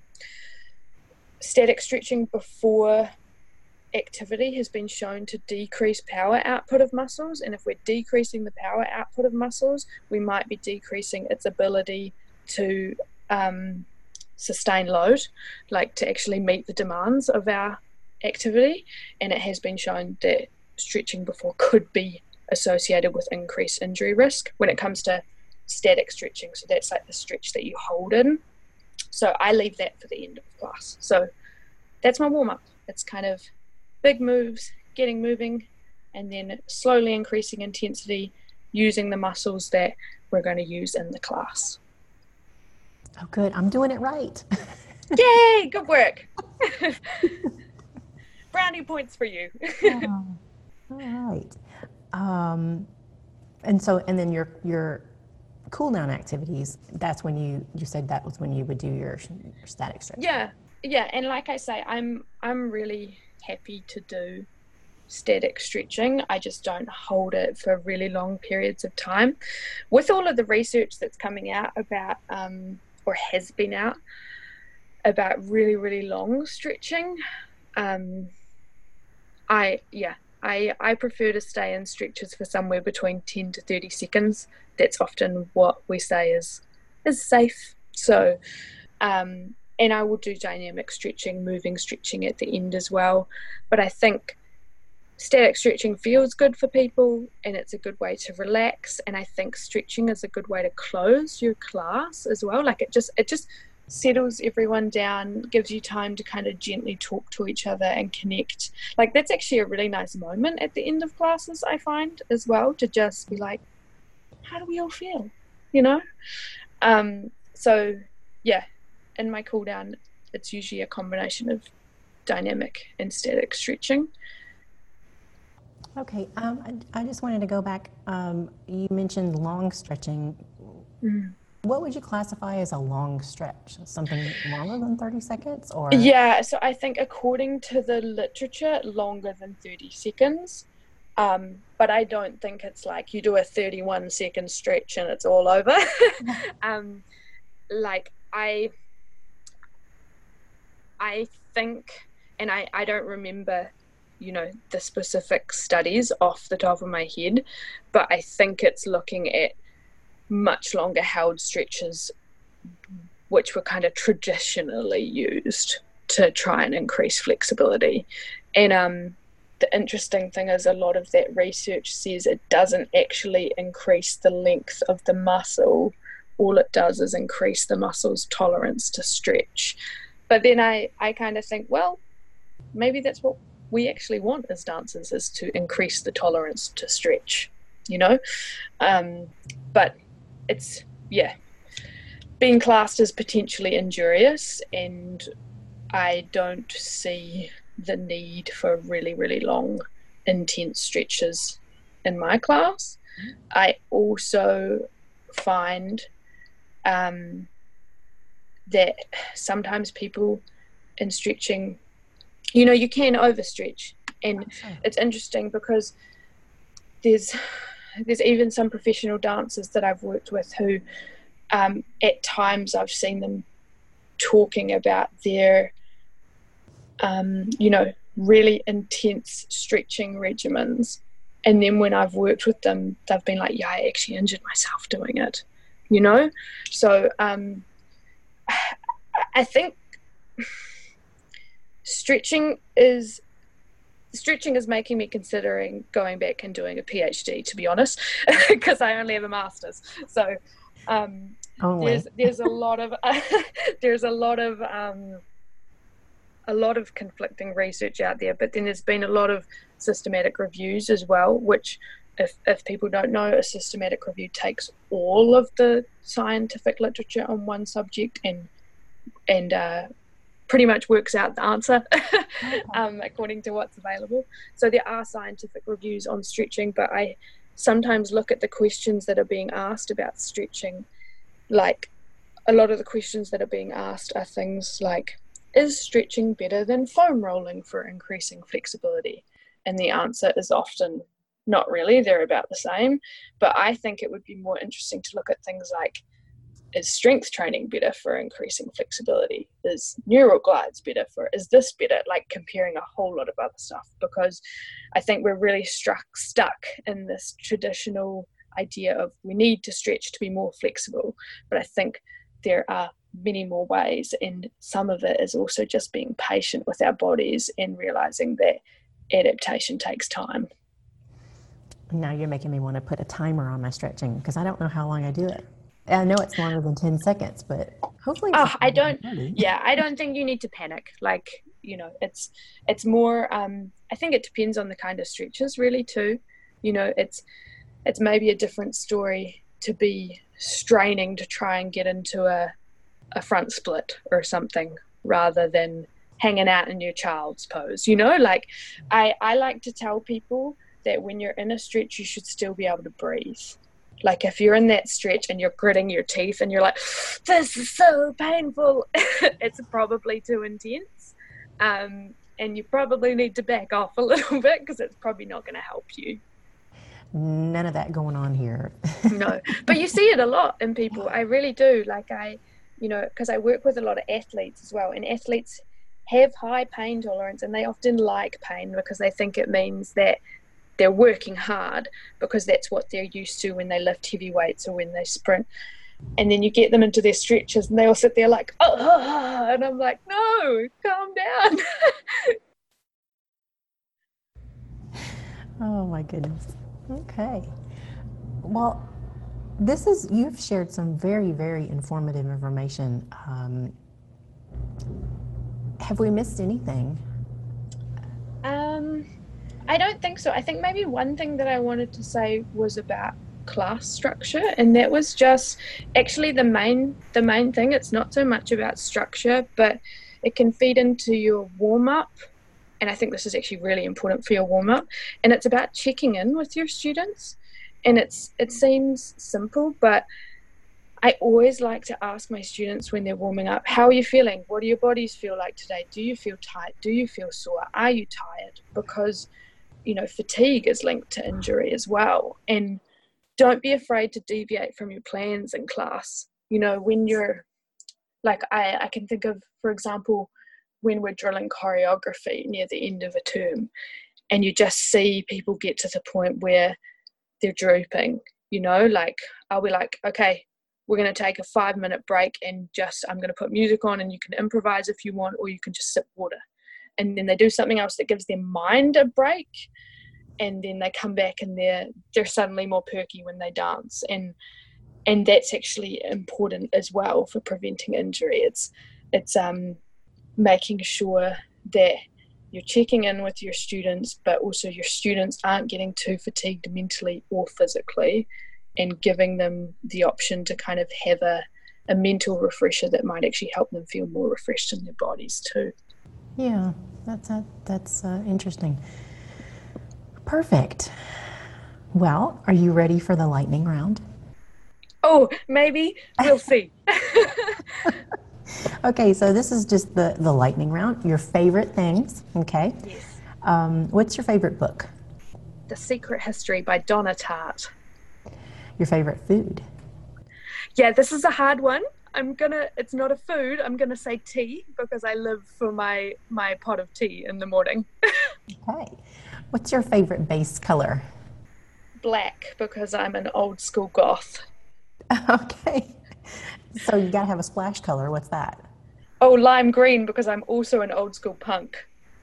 static stretching before activity has been shown to decrease power output of muscles, and if we're decreasing the power output of muscles, we might be decreasing its ability to um, sustain load, like to actually meet the demands of our activity. And it has been shown that stretching before could be associated with increased injury risk when it comes to static stretching. So that's like the stretch that you hold in. So I leave that for the end of class. So that's my warm-up. It's kind of big moves, getting moving, and then slowly increasing intensity using the muscles that we're going to use in the class. Oh, good. I'm doing it right. Yay! Good work. Brownie points for you. Oh, all right. Um, and so, and then your your cool down activities. That's when you you said that was when you would do your, your static stretch. Yeah, yeah. And like I say, I'm I'm really happy to do static stretching. I just don't hold it for really long periods of time. With all of the research that's coming out about um, or has been out about really, really long stretching, um, I, yeah, I, I prefer to stay in stretches for somewhere between ten to thirty seconds. That's often what we say is, is safe. So, um, and I will do dynamic stretching, moving stretching at the end as well. But I think static stretching feels good for people, and it's a good way to relax. And I think stretching is a good way to close your class as well. Like it just it just settles everyone down, gives you time to kind of gently talk to each other and connect. Like that's actually a really nice moment at the end of classes, I find, as well, to just be like, how do we all feel? You know? Um, so yeah, in my cool down, it's usually a combination of dynamic and static stretching. Okay, um, I, I just wanted to go back. Um, you mentioned long stretching. Mm. What would you classify as a long stretch? Something longer than thirty seconds, or? Yeah, so I think according to the literature, longer than thirty seconds. Um, but I don't think it's like you do a thirty-one second stretch and it's all over. um, like I, I think, and I, I don't remember you know, the specific studies off the top of my head, but I think it's looking at much longer held stretches, which were kind of traditionally used to try and increase flexibility. And um, the interesting thing is a lot of that research says it doesn't actually increase the length of the muscle. All it does is increase the muscle's tolerance to stretch. But then I, I kind of think, well, maybe that's what we actually want as dancers, is to increase the tolerance to stretch, you know? Um, but it's, yeah, being classed as potentially injurious, and I don't see the need for really, really long, intense stretches in my class. I also find um, that sometimes people in stretching, you know, you can overstretch, and it's interesting because there's there's even some professional dancers that I've worked with who um, at times I've seen them talking about their um, you know, really intense stretching regimens, and then when I've worked with them, they've been like, yeah, I actually injured myself doing it, you know? So um, I think stretching is stretching is making me considering going back and doing a PhD, to be honest, because I only have a master's. So um, there's there's a lot of there's a lot of um, a lot of conflicting research out there, but then there's been a lot of systematic reviews as well, which if, if people don't know, a systematic review takes all of the scientific literature on one subject and and uh, pretty much works out the answer um, according to what's available. So there are scientific reviews on stretching, but I sometimes look at the questions that are being asked about stretching. Like, a lot of the questions that are being asked are things like, is stretching better than foam rolling for increasing flexibility? And the answer is often not really, they're about the same. But I think it would be more interesting to look at things like, is strength training better for increasing flexibility? Is neural glides better for, is this better? Like comparing a whole lot of other stuff, because I think we're really struck, stuck in this traditional idea of we need to stretch to be more flexible. But I think there are many more ways, and some of it is also just being patient with our bodies and realizing that adaptation takes time. Now you're making me want to put a timer on my stretching, because I don't know how long I do it. I know it's longer than ten seconds, but hopefully it's oh, I don't yeah I don't think you need to panic. Like, you know, it's it's more um I think it depends on the kind of stretches really too. You know, it's it's maybe a different story to be straining to try and get into a a front split or something rather than hanging out in your child's pose, you know? Like I I like to tell people that when you're in a stretch, you should still be able to breathe. Like if you're in that stretch and you're gritting your teeth and you're like, this is so painful, it's probably too intense. Um, and you probably need to back off a little bit, because it's probably not going to help you. None of that going on here. No, but you see it a lot in people. I really do. Like I, you know, because I work with a lot of athletes as well, and athletes have high pain tolerance, and they often like pain because they think it means that they're working hard, because that's what they're used to when they lift heavy weights or when they sprint. And then you get them into their stretches and they all sit there like, oh, and I'm like, no, calm down. Oh my goodness. Okay. Well, this is, you've shared some very, very informative information. Um, have we missed anything? Um, I don't think so. I think maybe one thing that I wanted to say was about class structure, and that was just actually the main the main thing. It's not so much about structure, but it can feed into your warm-up, and I think this is actually really important for your warm-up, and it's about checking in with your students. And it's it seems simple, but I always like to ask my students when they're warming up, how are you feeling? What do your bodies feel like today? Do you feel tight? Do you feel sore? Are you tired? Because, you know, fatigue is linked to injury as well. And don't be afraid to deviate from your plans in class. You know, when you're, like, I, I can think of, for example, when we're drilling choreography near the end of a term, and you just see people get to the point where they're drooping, you know, like I'll be like, okay, we're going to take a five minute break and just, I'm going to put music on and you can improvise if you want, or you can just sip water. And then they do something else that gives their mind a break. And then they come back and they're, they're suddenly more perky when they dance. And, and that's actually important as well for preventing injury. It's, it's, um, making sure that you're checking in with your students, but also your students aren't getting too fatigued mentally or physically, and giving them the option to kind of have a, a mental refresher that might actually help them feel more refreshed in their bodies too. Yeah, that's uh, that's uh, interesting. Perfect. Well, are you ready for the lightning round? Oh, maybe. We'll see. Okay, so this is just the, the lightning round. Your favorite things, okay? Yes. Um, what's your favorite book? The Secret History by Donna Tartt. Your favorite food? Yeah, this is a hard one. I'm gonna, it's not a food, I'm gonna say tea, because I live for my, my pot of tea in the morning. Okay. What's your favorite base color? Black, because I'm an old school goth. Okay. So you gotta have a splash color. What's that? Oh, lime green, because I'm also an old school punk.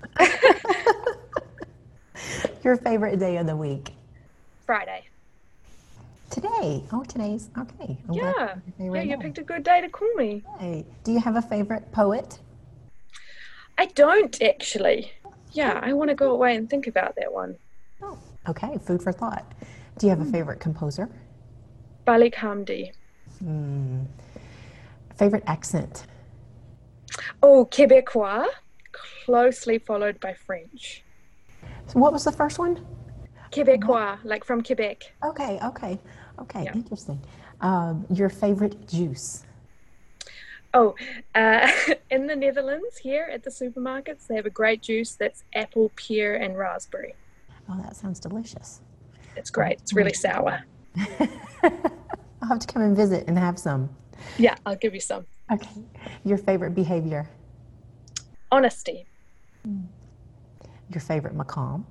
Your favorite day of the week? Friday. Today. Oh, today's okay. I'm glad Yeah. it's your favorite Yeah, you day. picked a good day to call me. Hey, do you have a favorite poet? I don't actually. Yeah, I want to go away and think about that one. Oh, okay. Food for thought. Do you have a favorite composer? Balik Hamdi. Hmm. Favorite accent? Oh, Quebecois, closely followed by French. So what was the first one? Quebecois, like from Quebec. Okay, okay, okay. Yeah. Interesting. Um, your favorite juice? Oh, uh, in the Netherlands, here at the supermarkets, they have a great juice that's apple, pear, and raspberry. Oh, that sounds delicious. It's great. It's really sour. I'll have to come and visit and have some. Yeah, I'll give you some. Okay. Your favorite behavior? Honesty. Your favorite macam?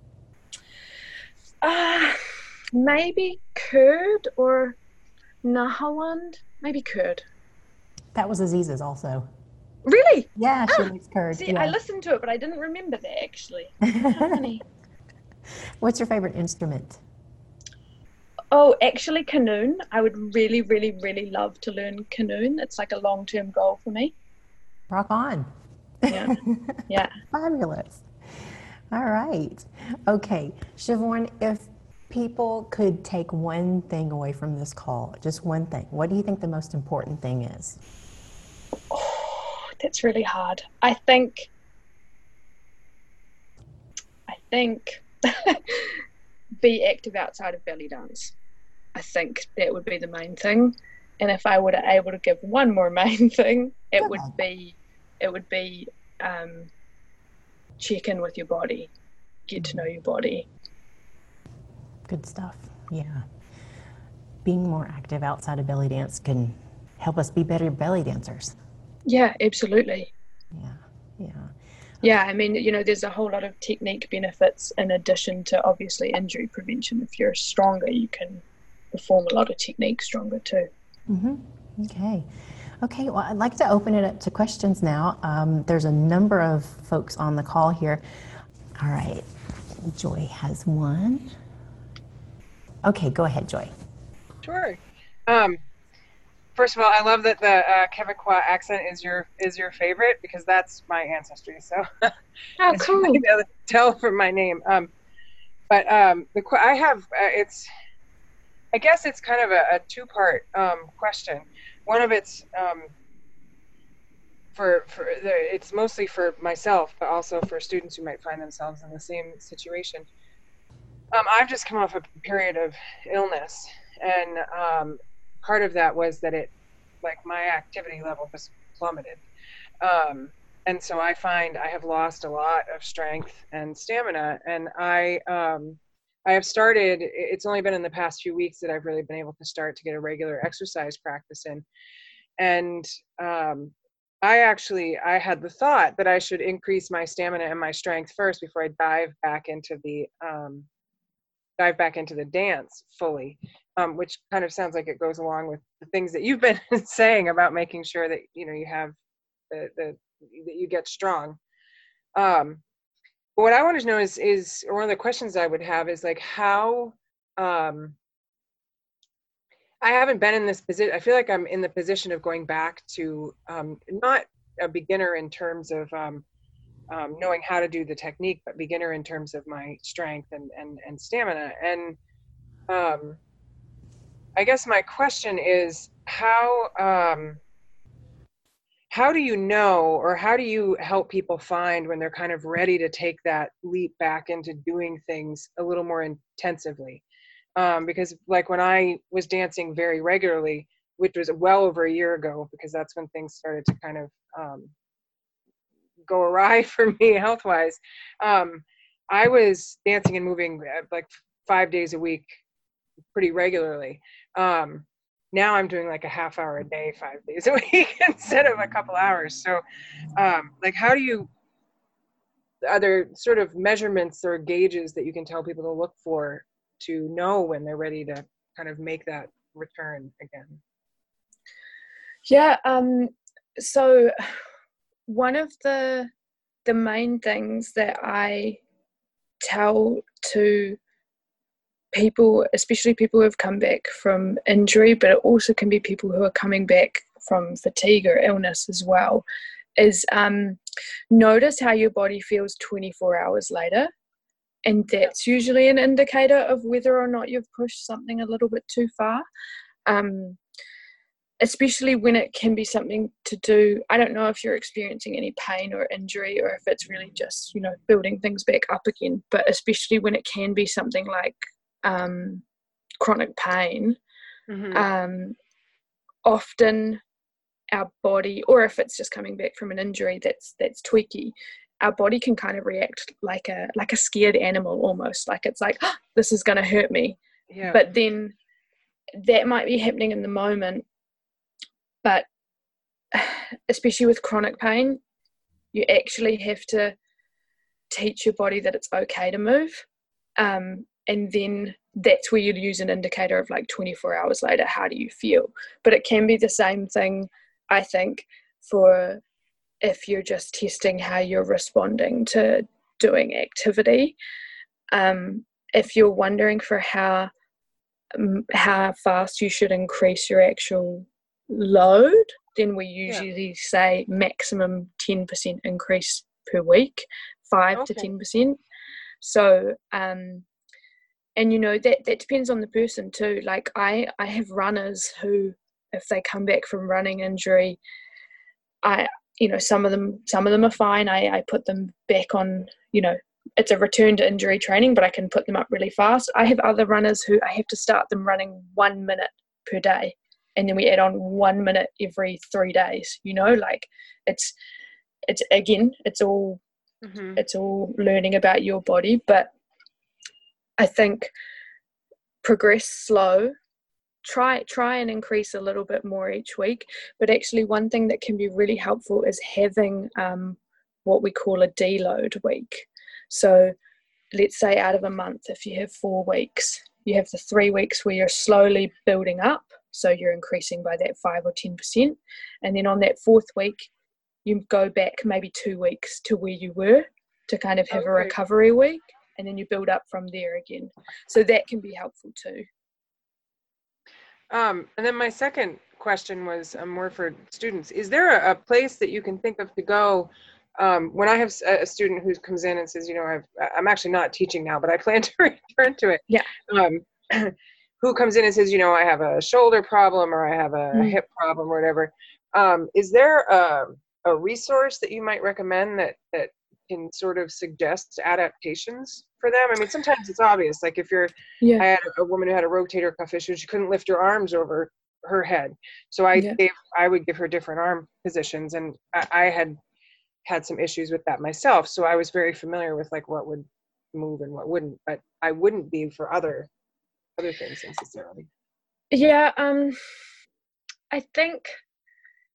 Uh, maybe curd or Nahawand. Maybe curd. That was Aziza's also. Really? Yeah, she likes curd. See, yeah. I listened to it, but I didn't remember that actually. How funny. What's your favorite instrument? Oh, actually, Canoon. I would really, really, really love to learn Canoon. It's like a long-term goal for me. Rock on. Yeah. Yeah. Fabulous. All right. Okay, Siobhan, if people could take one thing away from this call, just one thing, what do you think the most important thing is? Oh, that's really hard. I think, I think be active outside of belly dance. I think that would be the main thing. And if I were to able to give one more main thing, it Good would one. be, it would be um, check in with your body, get to know your body. Good stuff. Yeah. Being more active outside of belly dance can help us be better belly dancers. Yeah, absolutely. Yeah. Yeah. Yeah, I mean, you know, there's a whole lot of technique benefits in addition to obviously injury prevention. If you're stronger, you can perform a lot of technique stronger too. Mm-hmm. Okay. Okay, well, I'd like to open it up to questions now. Um, there's a number of folks on the call here. All right. Joy has one. Okay, go ahead, Joy. Sure. Um, first of all, I love that the uh, Quebecois accent is your is your favorite, because that's my ancestry. So, Oh, as cool. you might be able to tell from my name. Um, but um, the que- I have uh, it's. I guess it's kind of a, a two-part um, question. One of it's um, for for the, it's mostly for myself, but also for students who might find themselves in the same situation. Um, I've just come off a period of illness, and um, part of that was that it, like my activity level was plummeted. Um, and so I find I have lost a lot of strength and stamina, and I, um, I have started, it's only been in the past few weeks that I've really been able to start to get a regular exercise practice in. And um, I actually, I had the thought that I should increase my stamina and my strength first before I dive back into the, um, dive back into the dance fully, um, which kind of sounds like it goes along with the things that you've been saying about making sure that, you know, you have the, the that you get strong. Um, but what I want to know is, is, or one of the questions I would have is like how, um, I haven't been in this position. I feel like I'm in the position of going back to um, not a beginner in terms of um, um, knowing how to do the technique, but beginner in terms of my strength and, and, and stamina. And um, I guess my question is how, um, how do you know, or how do you help people find when they're kind of ready to take that leap back into doing things a little more intensively? Um, because like when I was dancing very regularly, which was well over a year ago, because that's when things started to kind of um, go awry for me health-wise, um, I was dancing and moving like five days a week pretty regularly. Um, now I'm doing like a half hour a day, five days a week instead of a couple hours. So um, like how do you, are there sort of measurements or gauges that you can tell people to look for to know when they're ready to kind of make that return again? Yeah, um, so one of the the main things that I tell to people, especially people who have come back from injury, but it also can be people who are coming back from fatigue or illness as well, is um, notice how your body feels twenty-four hours later. And that's usually an indicator of whether or not you've pushed something a little bit too far, um, especially when it can be something to do. I don't know if you're experiencing any pain or injury or if it's really just, you know, building things back up again, but especially when it can be something like um, chronic pain, Mm-hmm. um, often our body, or if it's just coming back from an injury that's that's tweaky, our body can kind of react like a like a scared animal almost, like it's like, oh, this is going to hurt me. Yeah. But then that might be happening in the moment, but especially with chronic pain, you actually have to teach your body that it's okay to move, um, and then that's where you'd use an indicator of like twenty-four hours later, how do you feel? But it can be the same thing, I think, for if you're just testing how you're responding to doing activity. Um, if you're wondering for how how fast you should increase your actual load, then we usually yeah. say maximum ten percent increase per week, five okay. to ten percent. So, um, and you know, that, that depends on the person too. Like I, I have runners who, if they come back from running injury, I, you know, some of them, some of them are fine. I, I put them back on, you know, it's a return to injury training, but I can put them up really fast. I have other runners who I have to start them running one minute per day, and then we add on one minute every three days, you know, like it's, it's again, it's all, mm-hmm. it's all learning about your body. But I think progress slow, try, try and increase a little bit more each week. But actually one thing that can be really helpful is having um, what we call a deload week. So let's say out of a month, if you have four weeks, you have the three weeks where you're slowly building up. So you're increasing by that five or ten percent. And then on that fourth week, you go back maybe two weeks to where you were to kind of have okay. a recovery week. And then you build up from there again. So that can be helpful too. Um, and then my second question was um, more for students. Is there a, a place that you can think of to go um, when I have a student who comes in and says, you know, I've, I'm actually not teaching now, but I plan to return to it. Yeah. Um, who comes in and says, you know, I have a shoulder problem or I have a mm. hip problem or whatever. Um, is there a, a resource that you might recommend that, that can sort of suggest adaptations for them? I mean, sometimes it's obvious. Like if you're, yeah. I had a woman who had a rotator cuff issue, she couldn't lift her arms over her head. So I yeah. gave, I would give her different arm positions, and I, I had had some issues with that myself. So I was very familiar with like what would move and what wouldn't, but I wouldn't be for other, other things necessarily. Yeah. Um, I think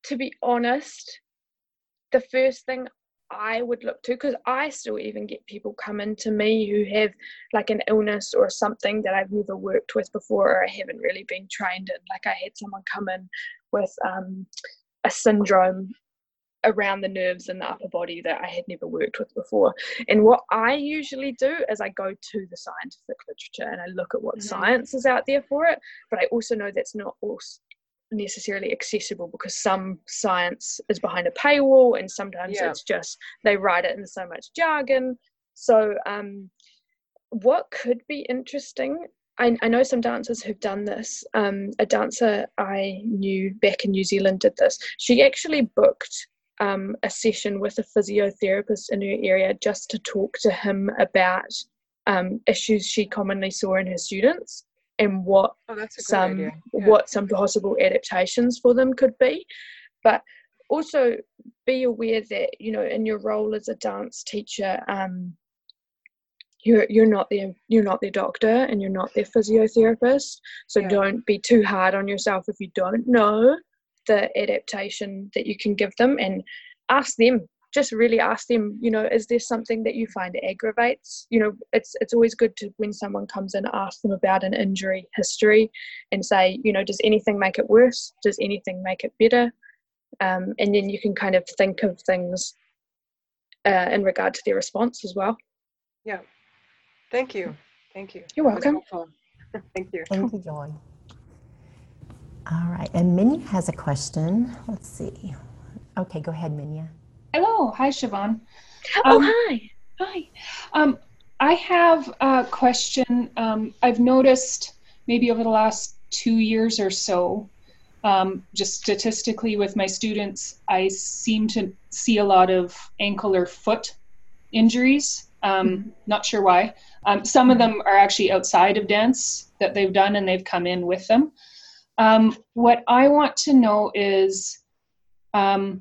to be honest, the first thing I would look to, because I still even get people come in to me who have like an illness or something that I've never worked with before, or I haven't really been trained in. Like I had someone come in with um, a syndrome around the nerves in the upper body that I had never worked with before. And what I usually do is I go to the scientific literature and I look at what mm-hmm. science is out there for it. But I also know that's not all necessarily accessible, because some science is behind a paywall, and sometimes yeah. it's just they write it in so much jargon. So um, what could be interesting, I, I know some dancers who've done this. Um, a dancer I knew back in New Zealand did this. She actually booked Um, a session with a physiotherapist in her area just to talk to him about um, issues she commonly saw in her students, and what oh, some yeah. what some possible adaptations for them could be. But also be aware that, you know, in your role as a dance teacher, um, you're you're not their you're not their doctor and you're not their physiotherapist. So yeah. don't be too hard on yourself if you don't know the adaptation that you can give them, and ask them, just really ask them, you know, is there something that you find aggravates? You know, it's it's always good to, when someone comes in, ask them about an injury history and say, you know, does anything make it worse? Does anything make it better? Um, and then you can kind of think of things uh, in regard to their response as well. Yeah. Thank you. Thank you. You're welcome. Thank you. Thank you, Joy. All right, and Minya has a question. Let's see. Okay, go ahead, Minya. Hello, hi, Siobhan. Oh, um, hi. Hi. Um, I have a question. Um, I've noticed maybe over the last two years or so, um, just statistically with my students, I seem to see a lot of ankle or foot injuries. Um, mm-hmm. Not sure why. Um, some of them are actually outside of dance that they've done, and they've come in with them. Um, what I want to know is, um,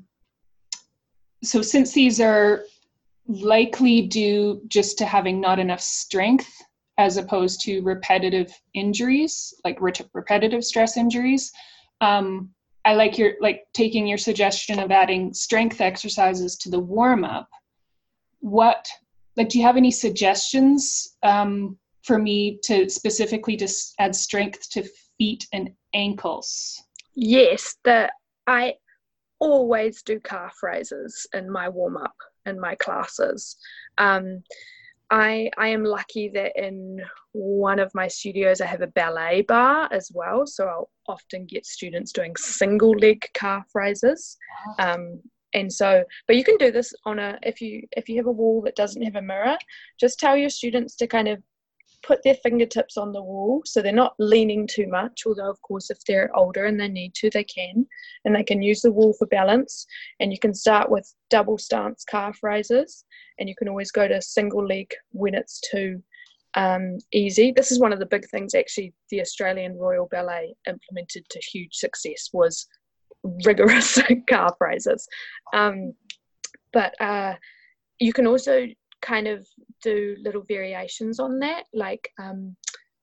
so since these are likely due just to having not enough strength as opposed to repetitive injuries, like re- repetitive stress injuries, um, I like your, like taking your suggestion of adding strength exercises to the warm-up. What, like, do you have any suggestions um, for me to specifically just add strength to feet and ankles? Yes, the I always do calf raises in my warm-up in my classes. Um, I I am lucky that in one of my studios I have a ballet bar as well, so I'll often get students doing single leg calf raises. Um, and so, but you can do this on a, if you if you have a wall that doesn't have a mirror, just tell your students to kind of put their fingertips on the wall so they're not leaning too much, although of course if they're older and they need to, they can, and they can use the wall for balance. And you can start with double stance calf raises, and you can always go to single leg when it's too um, easy. This is one of the big things actually the Australian Royal Ballet implemented to huge success, was rigorous calf raises. Um, but uh, you can also kind of do little variations on that. Like um,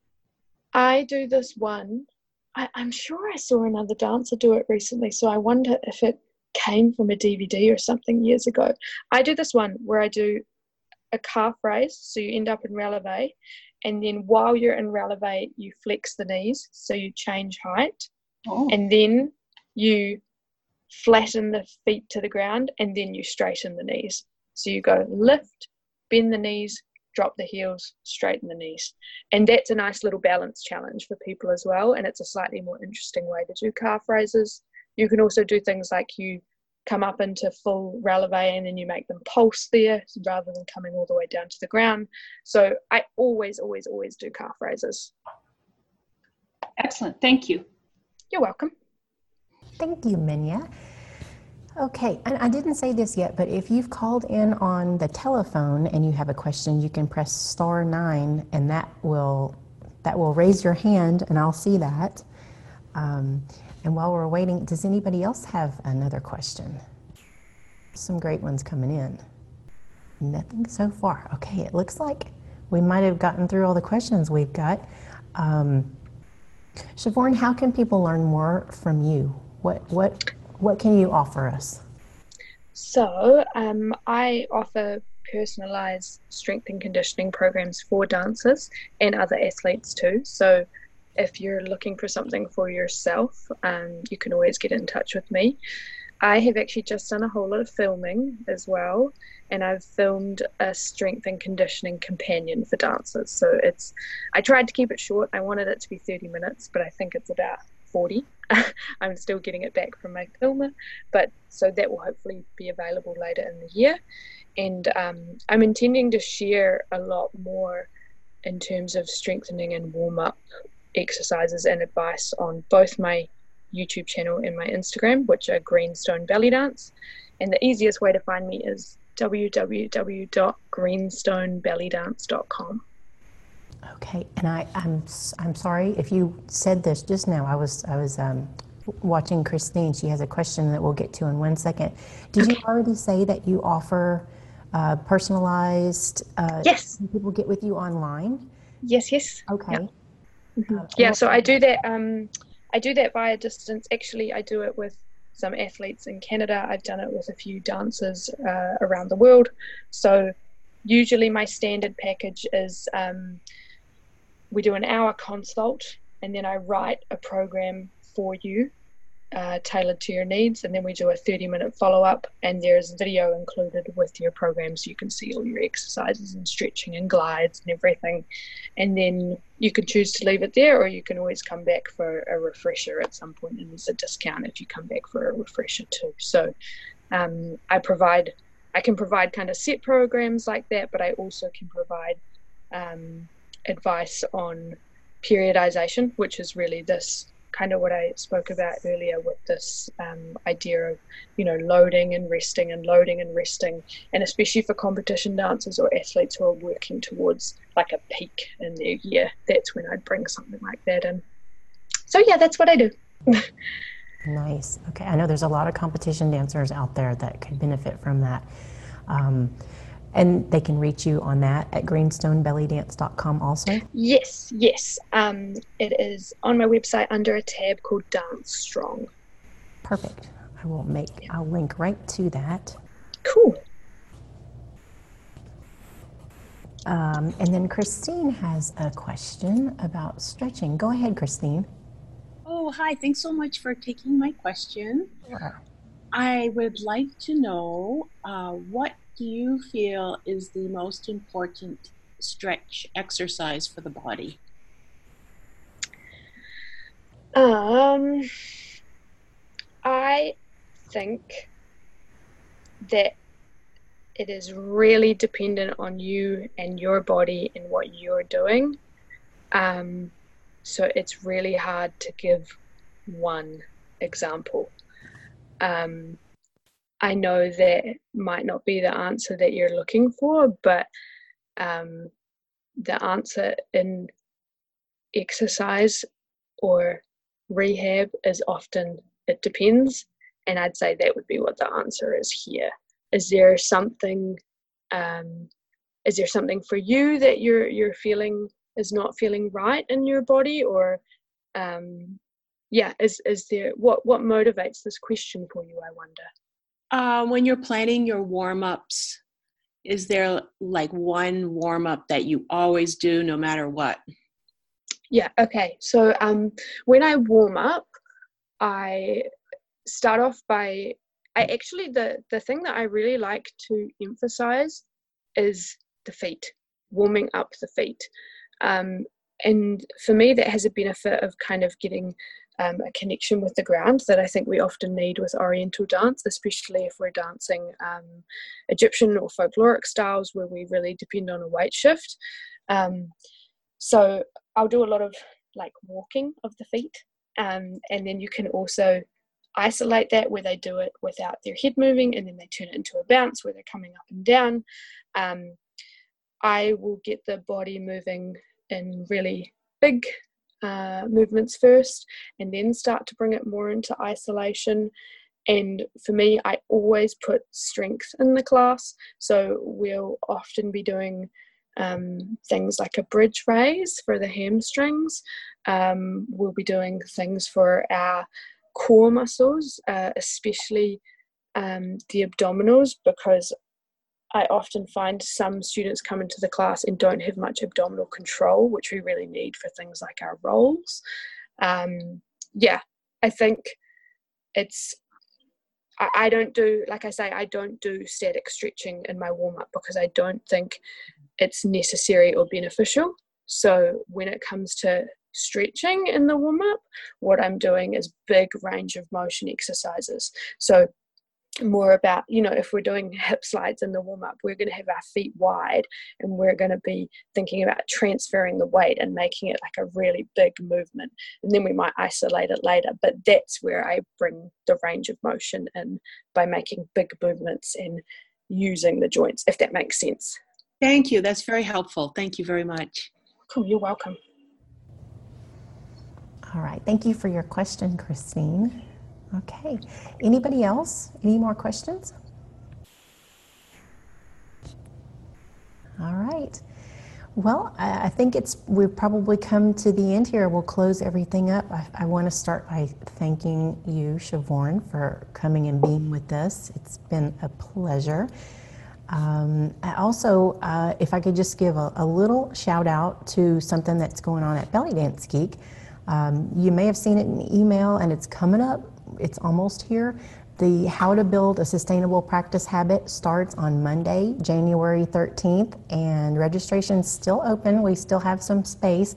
I do this one, I, I'm sure I saw another dancer do it recently, so I wonder if it came from a D V D or something years ago. I do this one where I do a calf raise, so you end up in releve, and then while you're in releve you flex the knees, so you change height. Oh. And then you flatten the feet to the ground, and then you straighten the knees. So you go lift, bend the knees, drop the heels, straighten the knees. And that's a nice little balance challenge for people as well, and it's a slightly more interesting way to do calf raises. You can also do things like you come up into full releve and then you make them pulse there rather than coming all the way down to the ground. So I always, always, always do calf raises. Excellent. Thank you. You're welcome. Thank you, Minya. Okay, and I didn't say this yet, but if you've called in on the telephone and you have a question, you can press star nine, and that will that will raise your hand, and I'll see that. Um, and while we're waiting, does anybody else have another question? Some great ones coming in. Nothing so far. Okay, it looks like we might have gotten through all the questions we've got. Um, Siobhan, how can people learn more from you? What what what can you offer us? So um, I offer personalized strength and conditioning programs for dancers and other athletes too. So if you're looking for something for yourself, um, you can always get in touch with me. I have actually just done a whole lot of filming as well, and I've filmed a strength and conditioning companion for dancers. So it's, I tried to keep it short. I wanted it to be thirty minutes, but I think it's about forty. I'm still getting it back from my filmer, but so that will hopefully be available later in the year. And um, I'm intending to share a lot more in terms of strengthening and warm-up exercises and advice on both my YouTube channel and my Instagram, which are Greenstone Belly Dance. And the easiest way to find me is w w w dot greenstone belly dance dot com. Okay, and I, I'm I'm sorry if you said this just now. I was I was um, watching Christine. She has a question that we'll get to in one second. Did Okay. you already say that you offer uh, personalized? Uh, Yes. can people get with you online? Yes, yes. Okay. Yeah. Um, and Yeah, what- so I do that. Um, I do that via distance. Actually, I do it with some athletes in Canada. I've done it with a few dancers uh, around the world. So usually my standard package is um, we do an hour consult, and then I write a program for you uh, tailored to your needs, and then we do a thirty minute follow-up, and there's video included with your program, so you can see all your exercises and stretching and glides and everything. And then you can choose to leave it there, or you can always come back for a refresher at some point, and there's a discount if you come back for a refresher too. So um, I provide I can provide kind of set programs like that, but I also can provide um, advice on periodization, which is really this kind of what I spoke about earlier with this um, idea of, you know, loading and resting and loading and resting, and especially for competition dancers or athletes who are working towards like a peak in their year, that's when I'd bring something like that in. So yeah, that's what I do. Nice. Okay, I know there's a lot of competition dancers out there that could benefit from that. Um, and they can reach you on that at greenstone belly dance dot com also? Yes, yes. Um, it is on my website under a tab called Dance Strong. Perfect. I will make, I'll link right to that. Cool. Um, and then Christine has a question about stretching. Go ahead, Christine. Oh, hi. Thanks so much for taking my question. Sure. I would like to know uh, what do you feel is the most important stretch exercise for the body? Um, I think that it is really dependent on you and your body and what you're doing. Um, so it's really hard to give one example. Um, I know that might not be the answer that you're looking for, but um, the answer in exercise or rehab is often it depends, and I'd say that would be what the answer is here. Is there something um, is there something for you that you're you're feeling is not feeling right in your body, or um, yeah, is is there what what motivates this question for you, I wonder? Uh, when you're planning your warm-ups, is there like one warm-up that you always do no matter what? Yeah, okay. So um, when I warm up, I start off by, I actually, the, the thing that I really like to emphasize is the feet, warming up the feet. Um, and for me, that has a benefit of kind of getting um, a connection with the ground that I think we often need with Oriental dance, especially if we're dancing um, Egyptian or folkloric styles where we really depend on a weight shift. Um, so I'll do a lot of like walking of the feet, um, and then you can also isolate that where they do it without their head moving, and then they turn it into a bounce where they're coming up and down. Um, I will get the body moving in really big uh, movements first, and then start to bring it more into isolation. And for me, I always put strength in the class, so we'll often be doing um, things like a bridge raise for the hamstrings. Um, we'll be doing things for our core muscles, uh, especially um, the abdominals, because I often find some students come into the class and don't have much abdominal control, which we really need for things like our rolls. Um, yeah, I think it's, I, I don't do, like I say, I don't do static stretching in my warm-up because I don't think it's necessary or beneficial. So when it comes to stretching in the warm-up, what I'm doing is big range of motion exercises. So more about, you know, if we're doing hip slides in the warm-up, we're going to have our feet wide and we're going to be thinking about transferring the weight and making it like a really big movement, and then we might isolate it later. But that's where I bring the range of motion in, by making big movements and using the joints, if that makes sense. Thank you. That's very helpful. Thank you very much. Cool. You're welcome. All right. Thank you for your question, Christine. Okay. Anybody else? Any more questions? All right. Well, I, I think it's we've probably come to the end here. We'll close everything up. I, I want to start by thanking you, Siobhan, for coming and being with us. It's been a pleasure. Um, I also, uh, if I could just give a, a little shout out to something that's going on at Belly Dance Geek. Um, you may have seen it in the email, and it's coming up. It's almost here. The How to Build a Sustainable Practice Habit starts on Monday, January thirteenth, and registration's still open. We still have some space,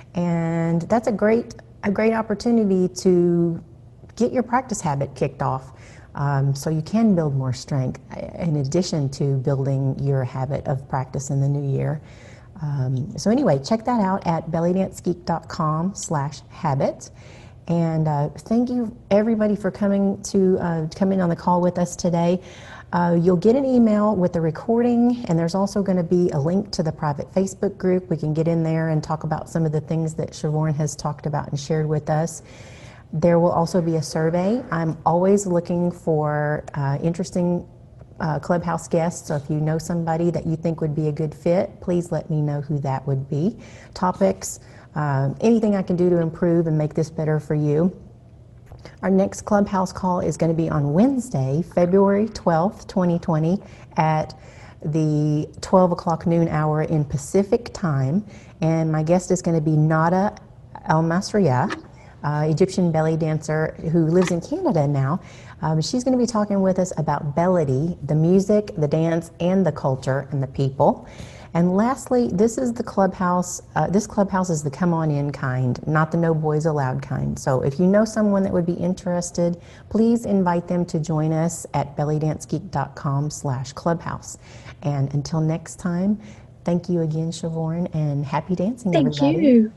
and that's a great a great opportunity to get your practice habit kicked off, um, so you can build more strength in addition to building your habit of practice in the new year. Um, so anyway, check that out at bellydancegeek.com slash habit. And uh, thank you everybody for coming to uh, coming on the call with us today. Uh, you'll get an email with the recording, and there's also going to be a link to the private Facebook group. We can get in there and talk about some of the things that Siobhan has talked about and shared with us. There will also be a survey. I'm always looking for uh, interesting uh, Clubhouse guests, so if you know somebody that you think would be a good fit, please let me know who that would be. Topics. Um, anything I can do to improve and make this better for you. Our next Clubhouse call is going to be on Wednesday, February twelfth, twenty twenty, at the twelve o'clock noon hour in Pacific time. And my guest is going to be Nada El-Masriya, uh, Egyptian belly dancer who lives in Canada now. Um, she's going to be talking with us about Bellity, the music, the dance, and the culture and the people. And lastly, this is the clubhouse. Uh, this clubhouse is the come on in kind, not the no boys allowed kind. So if you know someone that would be interested, please invite them to join us at bellydancegeek.com slash clubhouse. And until next time, thank you again, Siobhan, and happy dancing, Thank everybody. you.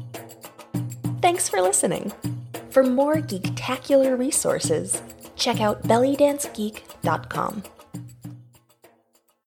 Thanks for listening. For more geektacular resources, check out bellydancegeek dot com.